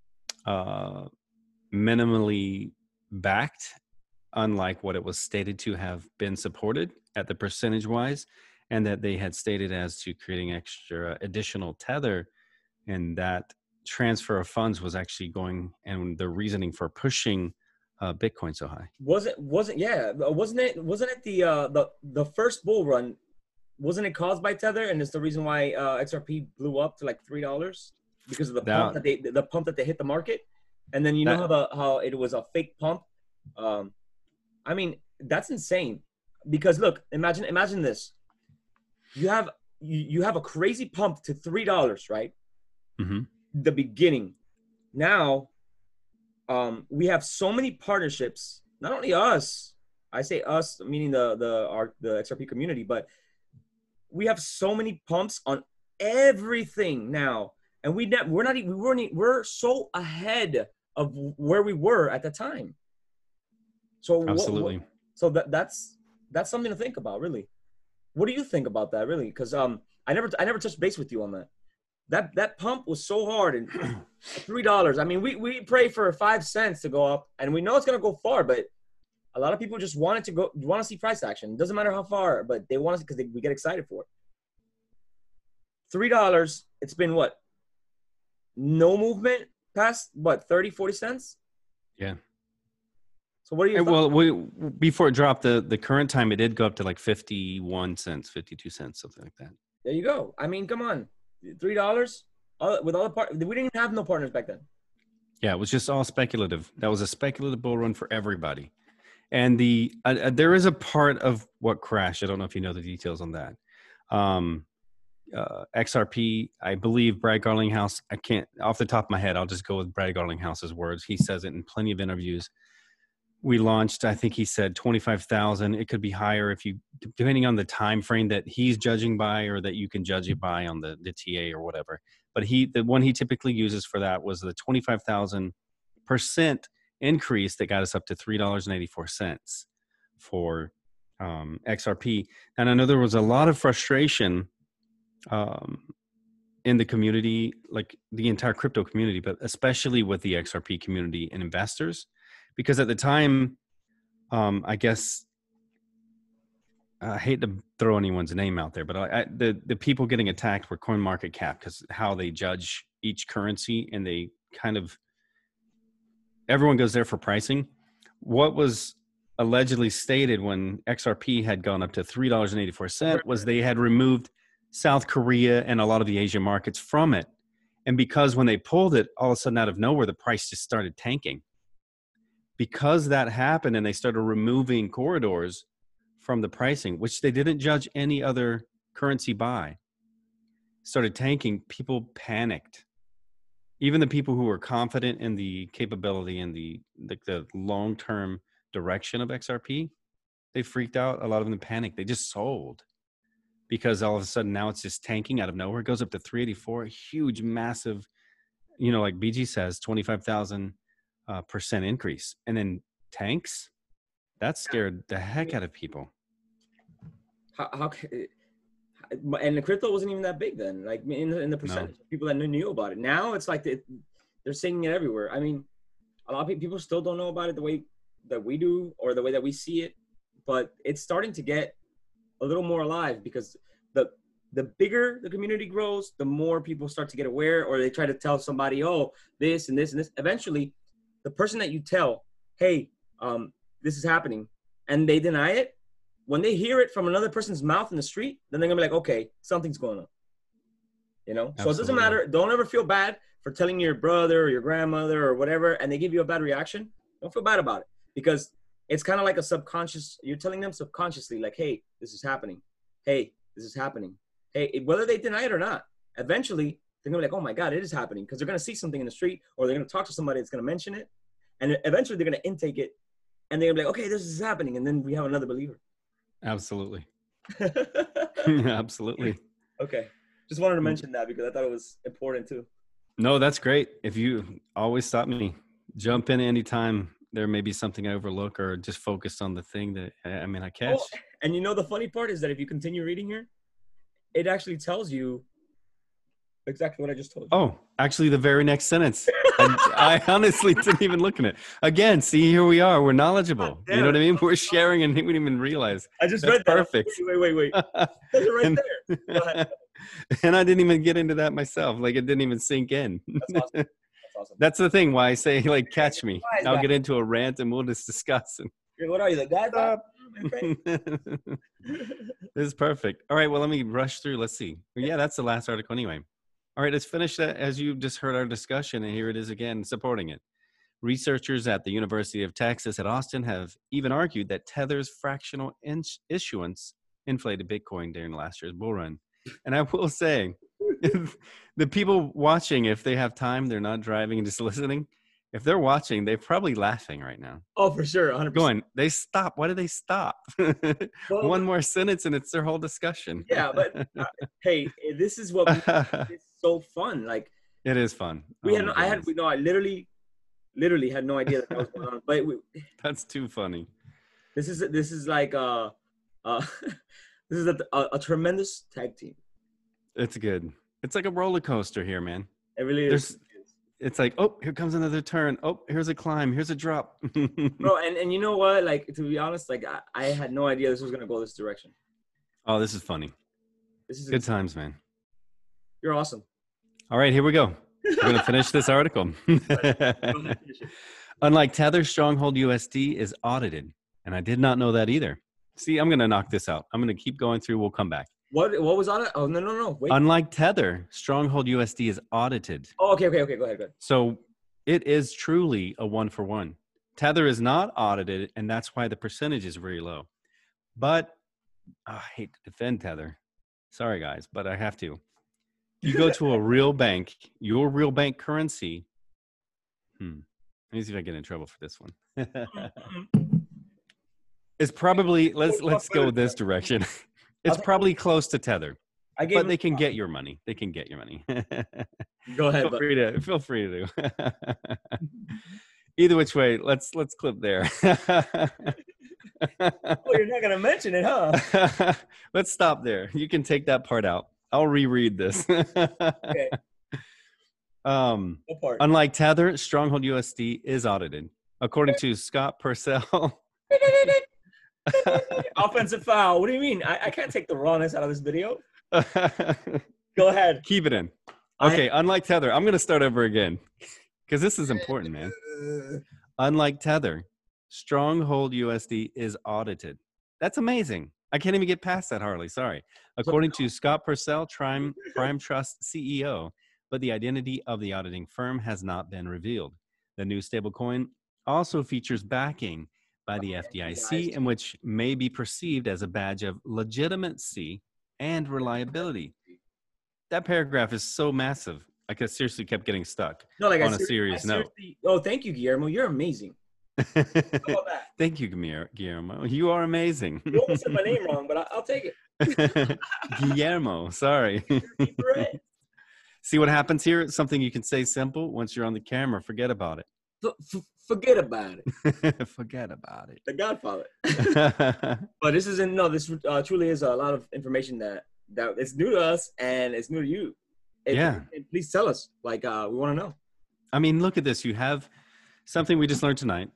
minimally backed, unlike what it was stated to have been supported at the percentage wise, and that they had stated as to creating extra additional Tether, and that transfer of funds was actually going, and the reasoning for pushing Bitcoin so high. Wasn't it the first bull run? Wasn't it caused by Tether, and it's the reason why XRP blew up to like $3 because of the pump that they hit the market? And then you know how it was a fake pump. I mean, that's insane. Because look, imagine this: you have a crazy pump to $3, right? Mm-hmm. The beginning. Now, we have so many partnerships. Not only us, I say us, meaning the XRP community, but we have so many pumps on everything now, and we're so ahead of where we were at the time. So absolutely. So that's something to think about, really. What do you think about that, really? Because I never touched base with you on that. That pump was so hard, and $3. I mean, we pray for 5 cents to go up, and we know it's gonna go far, but a lot of people just want to see price action. It doesn't matter how far, but they want to, because we get excited for it. $3. It's been what? No movement past what? 30, 40 cents? Yeah. So what are you? Well, before it dropped, the current time, it did go up to like 51 cents, 52 cents, something like that. There you go. I mean, come on, $3 with all the we didn't even have no partners back then. Yeah, it was just all speculative. That was a speculative bull run for everybody. And there is a part of what crashed. I don't know if you know the details on that. XRP, I believe Brad Garlinghouse, I can't, off the top of my head, I'll just go with Brad Garlinghouse's words. He says it in plenty of interviews. We launched, I think he said 25,000. It could be higher if you, depending on the time frame that he's judging by, or that you can judge it by on the TA or whatever. But the one he typically uses for that was the 25,000% increase that got us up to $3.84 for XRP. And I know there was a lot of frustration in the community, like the entire crypto community, but especially with the XRP community and investors, because at the time, I guess, I hate to throw anyone's name out there, but the people getting attacked were CoinMarketCap, because how they judge each currency, and they kind of, everyone goes there for pricing. What was allegedly stated when XRP had gone up to $3.84 was they had removed South Korea and a lot of the Asian markets from it. And because when they pulled it, all of a sudden out of nowhere, the price just started tanking. Because that happened and they started removing corridors from the pricing, which they didn't judge any other currency by, started tanking, people panicked. Even the people who were confident in the capability and the long-term direction of XRP, they freaked out. A lot of them panicked. They just sold, because all of a sudden now it's just tanking out of nowhere. It goes up to 384, a huge, massive, like BG says, 25,000% increase, and then tanks. That scared the heck out of people. How and the crypto wasn't even that big then, like in the percentage of people that knew about it. Now it's like they're seeing it everywhere. I mean, a lot of people still don't know about it the way that we do, or the way that we see it, but it's starting to get a little more alive, because the bigger the community grows, the more people start to get aware, or they try to tell somebody, oh, this and this and this. Eventually, the person that you tell, hey, this is happening, and they deny it, when they hear it from another person's mouth in the street, then they're gonna be like, okay, something's going on. Absolutely. So it doesn't matter. Don't ever feel bad for telling your brother or your grandmother or whatever, and they give you a bad reaction. Don't feel bad about it, because it's kind of like a subconscious. You're telling them subconsciously, like, hey, this is happening. Hey, this is happening. Hey, whether they deny it or not, eventually they're gonna be like, oh my God, it is happening, because they're gonna see something in the street, or they're gonna talk to somebody that's gonna mention it, and eventually they're gonna intake it, and they're gonna be like, okay, this is happening, and then we have another believer. Absolutely. Absolutely. Okay. Just wanted to mention that because I thought it was important too. No, that's great. If you always stop me, jump in anytime there may be something I overlook or just focused on the thing that I catch. Oh, and you know the funny part is that if you continue reading here, it actually tells you exactly what I just told you. Oh, actually, the very next sentence. I honestly didn't even look at it. Again, see, here we are. We're knowledgeable. You know what I mean? We're sharing and we didn't even realize. I just That's read that. perfect. Wait. That's it right there. Go ahead. And I didn't even get into that myself. Like, it didn't even sink in. That's awesome. That's awesome. That's the thing why I say, like, catch me. I'll get into a rant and we'll just discuss. What are you, the guy? This is perfect. All right, well, let me rush through. Let's see. Yeah, that's the last article anyway. All right, let's finish that as you just heard our discussion, and here it is again, supporting it. Researchers at the University of Texas at Austin have even argued that Tether's fractional issuance inflated Bitcoin during last year's bull run. And I will say, the people watching, if they have time, they're not driving and just listening. If they're watching, they're probably laughing right now. Oh, for sure, 100%. Going, they stop. Why did they stop? Well, one more sentence and it's their whole discussion. Yeah, but hey, this is what it's so fun. Like, it is fun. I literally had no idea that was going on. But that's too funny. This is like this is a tremendous tag team. It's good. It's like a roller coaster here, man. It really is. It's like, oh, here comes another turn. Oh, here's a climb. Here's a drop. Bro, and you know what? Like, to be honest, like I had no idea this was gonna go this direction. Oh, this is funny. This is good times, man. You're awesome. All right, here we go. We're gonna finish this article. Unlike Tether, Stronghold USD is audited, and I did not know that either. See, I'm gonna knock this out. I'm gonna keep going through. We'll come back. What was on it? Oh, no. Wait. Unlike Tether, Stronghold USD is audited. Oh, okay. Go ahead. So it is truly a 1-for-1. Tether is not audited, and that's why the percentage is very low. But I hate to defend Tether. Sorry, guys, but I have to. You go to a real bank, your real bank currency. Let me see if I get in trouble for this one. It's probably, let's go this direction. It's probably close to Tether, but they can get your money. They can get your money. Go ahead. Feel free to. Either which way, let's clip there. Oh, you're not gonna mention it, huh? Let's stop there. You can take that part out. I'll reread this. Okay. What part? Unlike Tether, Stronghold USD is audited, according to Scott Purcell. Offensive foul. What do you mean? I can't take the rawness out of this video. Go ahead. Keep it in. Okay, unlike Tether, I'm going to start over again because this is important, man. Unlike Tether, Stronghold USD is audited. That's amazing. I can't even get past that, Harley. Sorry. According to Scott Purcell, Prime Trust CEO, but the identity of the auditing firm has not been revealed. The new stablecoin also features backing by the FDIC, and which may be perceived as a badge of legitimacy and reliability. That paragraph is so massive. I seriously kept getting stuck on a serious note. Oh, thank you, Guillermo. You're amazing. How about that? Thank you, Guillermo. You are amazing. You almost said my name wrong, but I'll take it. Guillermo, sorry. See what happens here? Something you can say simple. Once you're on the camera, forget about it. Forget about it. Forget about it. The Godfather. But this truly is a lot of information that it's new to us and it's new to you. And please tell us. Like, we want to know. I mean, look at this. You have something we just learned tonight.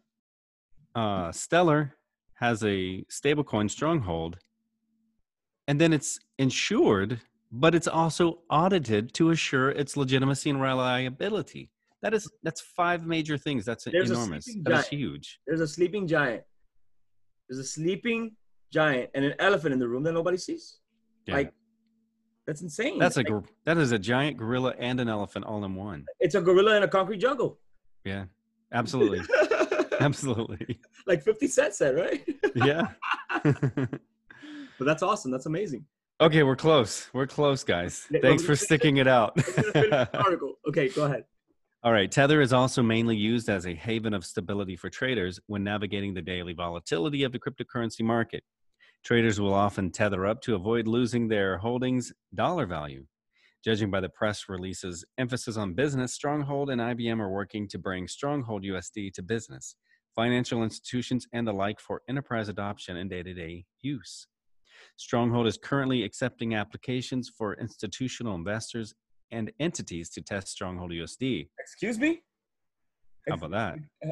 Stellar has a stablecoin Stronghold, and then it's insured, but it's also audited to assure its legitimacy and reliability. That's 5 major things. That's enormous. That is huge. There's a sleeping giant. There's a sleeping giant and an elephant in the room that nobody sees. Yeah. Like, that's insane. That is a giant gorilla and an elephant all in one. It's a gorilla in a concrete jungle. Yeah, absolutely. Absolutely. Like 50 Cent said, right? Yeah. But that's awesome. That's amazing. Okay, we're close. We're close, guys. Thanks for sticking it out. Article. Okay, go ahead. All right. Tether is also mainly used as a haven of stability for traders when navigating the daily volatility of the cryptocurrency market. Traders will often tether up to avoid losing their holdings' dollar value. Judging by the press releases emphasis on business, Stronghold and IBM are working to bring Stronghold USD to business, financial institutions, and the like for enterprise adoption and day-to-day use. Stronghold is currently accepting applications for institutional investors and entities to test Stronghold USD. Excuse me? How about that?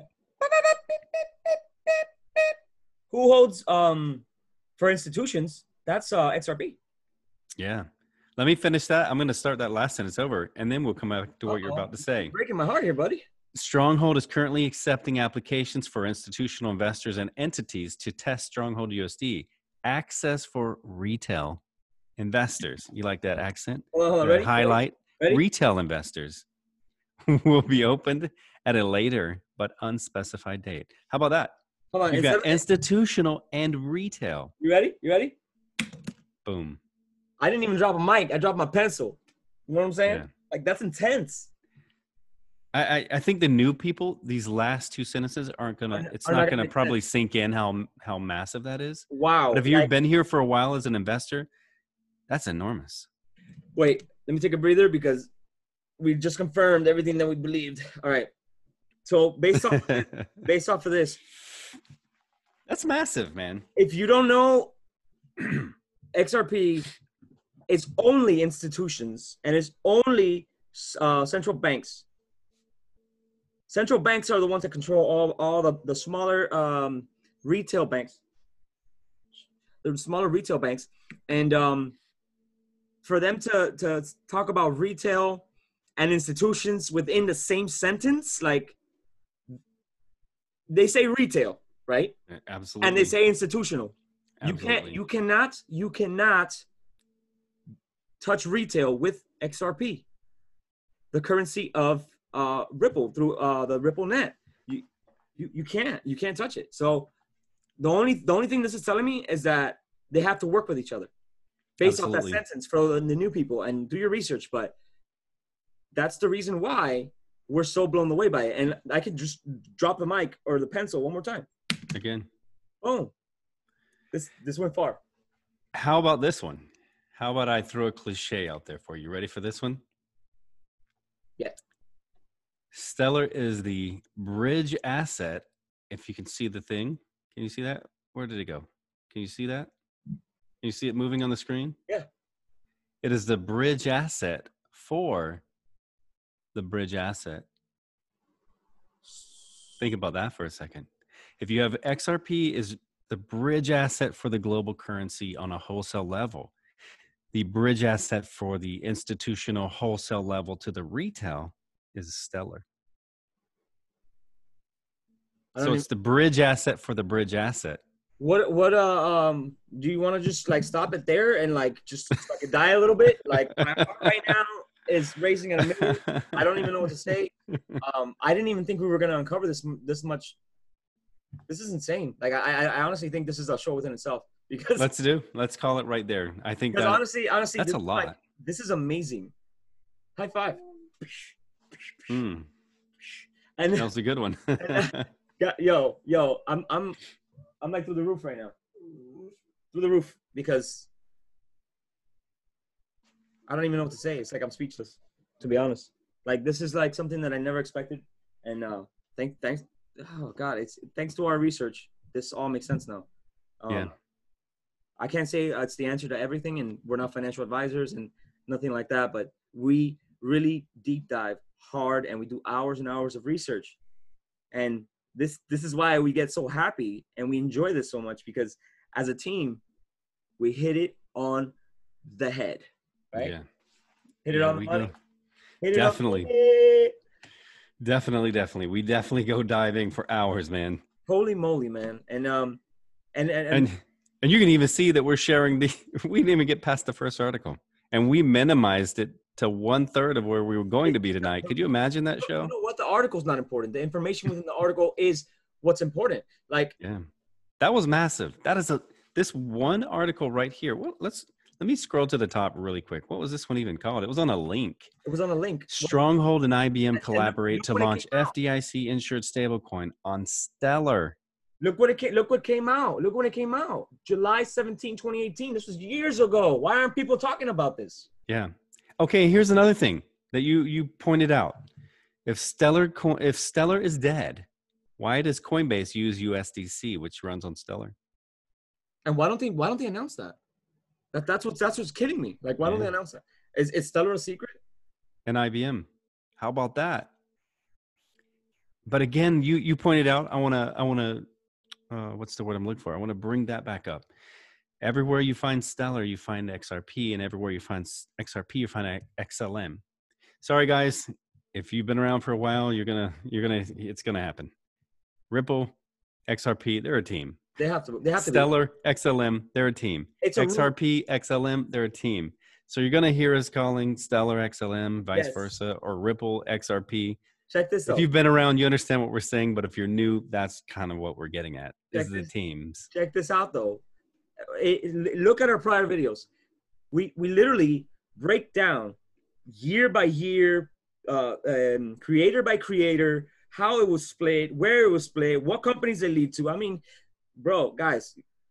Who holds for institutions? That's XRP. Yeah. Let me finish that. I'm going to start that last sentence over, and then we'll come back to what you're about to say. You're breaking my heart here, buddy. Stronghold is currently accepting applications for institutional investors and entities to test Stronghold USD. Access for retail investors. You like that accent? Hold on, ready? Highlight. Ready? Retail investors will be opened at a later but unspecified date. How about that? Hold on. You've got institutional and retail. You ready? You ready? Boom. I didn't even drop a mic. I dropped my pencil. You know what I'm saying? Yeah. Like, that's intense. I think the new people, these last two sentences aren't gonna. It's not gonna probably sink in how massive that is. Wow. But if you've been here for a while as an investor, that's enormous. Wait, let me take a breather because we just confirmed everything that we believed. All right. So based off of this, that's massive, man. If you don't know, XRP is only institutions and it's only central banks. Central banks are the ones that control all the smaller retail banks. The smaller retail banks. And for them to talk about retail and institutions within the same sentence, like they say retail, right? Absolutely. And they say institutional. Absolutely. You cannot touch retail with XRP, the currency of Ripple through the Ripple net. You can't touch it. So the only thing this is telling me is that they have to work with each other based off that sentence for the new people, and do your research. But that's the reason why we're so blown away by it. And I could just drop the mic or the pencil one more time. Again. Boom. This went far. How about this one? How about I throw a cliche out there for you? Ready for this one? Yeah. Stellar is the bridge asset. If you can see the thing, can you see that? Where did it go? Can you see that? Can you see it moving on the screen? Yeah. It is the bridge asset for the bridge asset. Think about that for a second. If you have XRP is the bridge asset for the global currency on a wholesale level, the bridge asset for the institutional wholesale level to the retail is Stellar. So it's the bridge asset for the bridge asset. What do you want to just like stop it there and like just like die a little bit? Like my heart right now is racing at a million. I don't even know what to say. I didn't even think we were gonna uncover this much. This is insane. Like I honestly think this is a show within itself. Because let's call it right there. I think that honestly, that's a lot. Like, this is amazing. High five. And that was a good one. yo, I'm like through the roof right now. Through the roof, because I don't even know what to say. It's like I'm speechless, to be honest. Like this is like something that I never expected. And thanks. Oh God, it's thanks to our research. This all makes sense now. Yeah. I can't say it's the answer to everything, and we're not financial advisors and nothing like that, but we really deep dive hard and we do hours and hours of research. And this is why we get so happy and we enjoy this so much, because as a team, we hit it on the head, right? Yeah. Hit it on the money. Definitely. Definitely. We definitely go diving for hours, man. Holy moly, man. And you can even see that we're sharing we didn't even get past the first article, and we minimized it to 1/3 of where we were going to be tonight. Could you imagine that show? You know what? The article's not important. The information within the article is what's important. Like, yeah, that was massive. That is this one article right here. Well, let me scroll to the top really quick. What was this one even called? It was on a link. Stronghold and IBM collaborate to launch FDIC insured stablecoin on Stellar. Look what came out. Look when it came out. July 17, 2018. This was years ago. Why aren't people talking about this? Yeah. Okay, here's another thing that you pointed out. If Stellar is dead, why does Coinbase use USDC, which runs on Stellar? And why don't they announce that? That's what's kidding me. Like, why don't they announce that? Is Stellar a secret? And IBM. How about that? But again, you pointed out, I wanna what's the word I'm looking for? I want to bring that back up. Everywhere you find Stellar, you find XRP, and everywhere you find XRP, you find XLM. Sorry guys, if you've been around for a while, it's gonna happen. Ripple, XRP, they're a team. They have to Stellar, XLM, they're a team. XRP, XLM, they're a team. So you're gonna hear us calling Stellar XLM, vice versa, or Ripple XRP. Check this out. If you've been around, you understand what we're saying, but if you're new, that's kind of what we're getting at. Is the teams. Check this out though. Look at our prior videos. We literally break down year by year, creator by creator, how it was split, where it was split, what companies they lead to. I mean, bro, guys,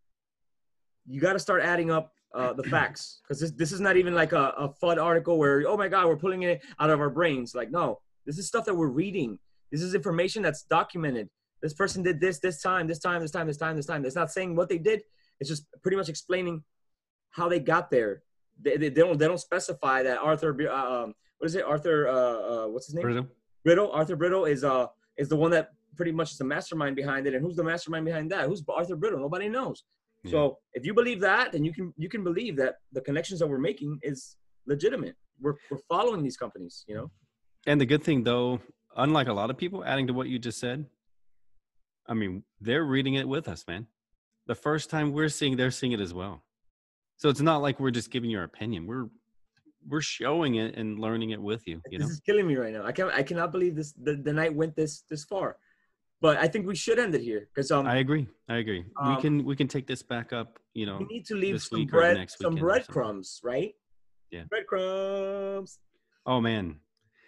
you got to start adding up the facts, because this is not even like a FUD article where, oh my God, we're pulling it out of our brains. Like, no, this is stuff that we're reading. This is information that's documented. This person did this time. It's not saying what they did. It's just pretty much explaining how they got there. They don't specify that Arthur, what is it? Arthur, what's his name? Brittle. Arthur Brittle is the one that pretty much is the mastermind behind it. And who's the mastermind behind that? Who's Arthur Brittle? Nobody knows. Yeah. So if you believe that, then you can believe that the connections that we're making is legitimate. We're following these companies, you know? And the good thing though, unlike a lot of people, adding to what you just said, I mean, they're reading it with us, man. The first time they're seeing it as well. So it's not like we're just giving your opinion. We're showing it and learning it with you. You know, this is killing me right now. I cannot believe this. The night went this far, but I think we should end it here because I agree. We can take this back up. You know, we need to leave some breadcrumbs, right? Yeah, breadcrumbs. Oh man.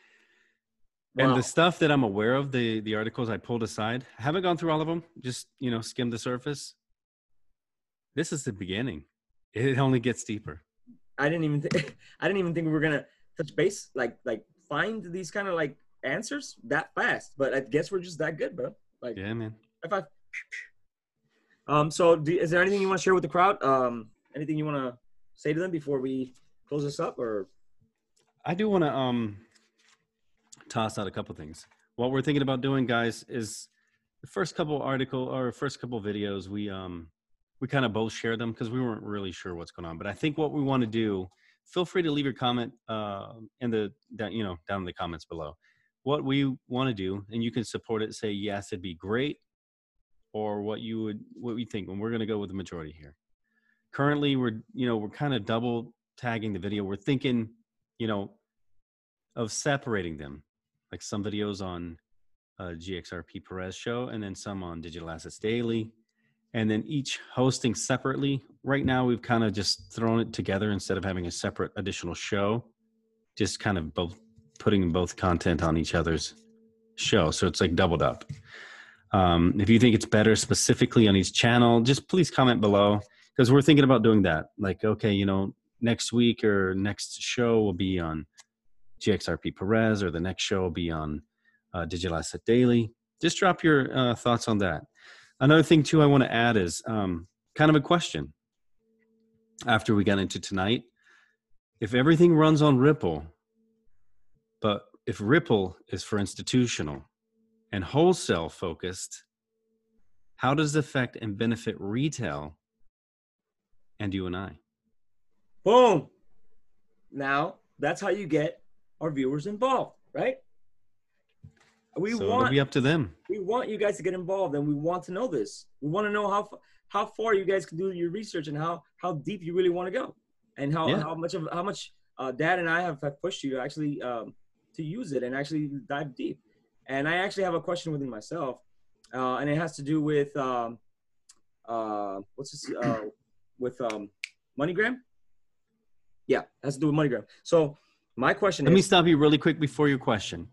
Wow. And the stuff that I'm aware of, the articles I pulled aside, I haven't gone through all of them. Just, you know, skim the surface. This is the beginning. It only gets deeper. I didn't even think we were gonna touch base, like find these kind of like answers that fast. But I guess we're just that good, bro. Like, yeah, man. High five. So is there anything you want to share with the crowd? Anything you want to say to them before we close this up? Or I do want to toss out a couple things. What we're thinking about doing, guys, is the first couple videos we kind of both share them because we weren't really sure what's going on. But I think what we want to do, feel free to leave your comment down in the comments below. What we want to do, and you can support it, say yes, it'd be great, or what we think, and we're going to go with the majority here. Currently, we're kind of double tagging the video. We're thinking, of separating them, like some videos on GXRP Perez show, and then some on Digital Assets Daily, and then each hosting separately. Right now, we've kind of just thrown it together instead of having a separate additional show, just kind of putting both content on each other's show. So it's like doubled up. If you think it's better specifically on each channel, just please comment below, because we're thinking about doing that. Like, okay, next week or next show will be on GXRP Perez, or the next show will be on Digital Asset Daily. Just drop your thoughts on that. Another thing too I want to add is kind of a question after we got into tonight. If everything runs on Ripple, but if Ripple is for institutional and wholesale focused, how does it affect and benefit retail and you and I? Boom. Now that's how you get our viewers involved, right? It'll be up to them. We want you guys to get involved, and we want to know this. We want to know how far you guys can do your research and how deep you really want to go, and how much Dad and I have pushed you to actually to use it and actually dive deep. And I actually have a question within myself, and it has to do with with MoneyGram. Yeah, it has to do with MoneyGram. So my question Let me stop you really quick before your question.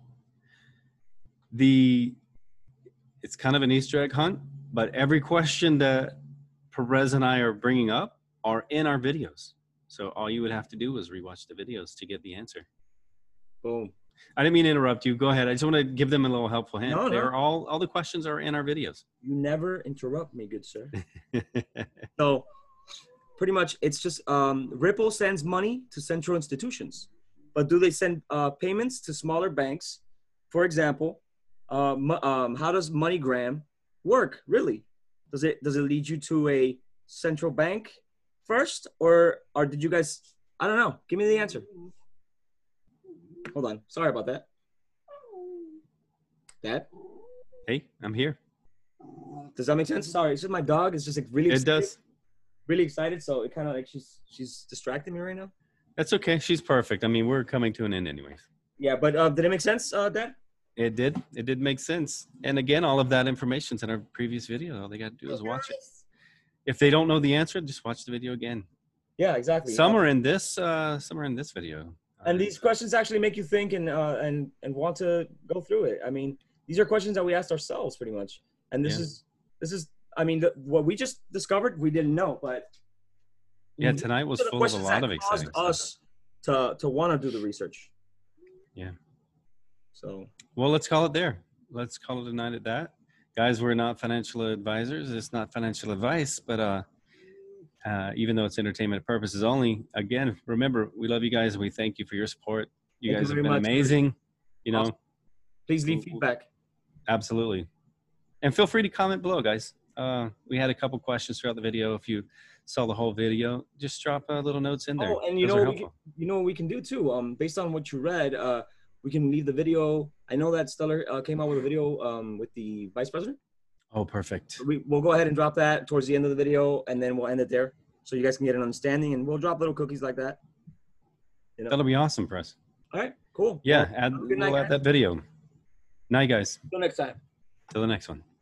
It's kind of an Easter egg hunt, but every question that Perez and I are bringing up are in our videos. So all you would have to do was rewatch the videos to get the answer. Boom. I didn't mean to interrupt you. Go ahead. I just want to give them a little helpful hint. No, no. They're all the questions are in our videos. You never interrupt me, good sir. So pretty much it's just Ripple sends money to central institutions. But do they send payments to smaller banks? For example, how does MoneyGram work, really? Does it lead you to a central bank first? Or did you guys, I don't know. Give me the answer. Hold on. Sorry about that. Dad? Hey, I'm here. Does that make sense? Sorry, it's just my dog is just like really excited. It does. Really excited, so it kind of like she's distracting me right now. That's okay. She's perfect. I mean, we're coming to an end anyways. Yeah, but did it make sense, Dad? It did. It did make sense. And again, all of that information's in our previous video. All they got to do is watch it. If they don't know the answer, just watch the video again. Yeah, exactly. Some are in this video. And these questions actually make you think and want to go through it. I mean, these are questions that we asked ourselves pretty much. And this is I mean, what we just discovered, we didn't know, but yeah, tonight was full of a lot of exciting stuff. Us to want to do the research. Yeah. So. Well, let's call it there. Let's call it a night at that. Guys, we're not financial advisors. It's not financial advice, but even though it's entertainment purposes only, again, remember, we love you guys and we thank you for your support. You guys have been amazing. You know, awesome. Please leave feedback. Absolutely. And feel free to comment below, guys. We had a couple questions throughout the video. If you saw the whole video, just drop little notes in there. Oh, and you know what we can do too. Based on what you read, we can leave the video. I know that Stellar came out with a video with the vice president. Oh, perfect. We'll go ahead and drop that towards the end of the video, and then we'll end it there, so you guys can get an understanding. And we'll drop little cookies like that. You know? That'll be awesome for us. All right, cool. Yeah, we'll add that video. Night, guys. Till next time. Till the next one.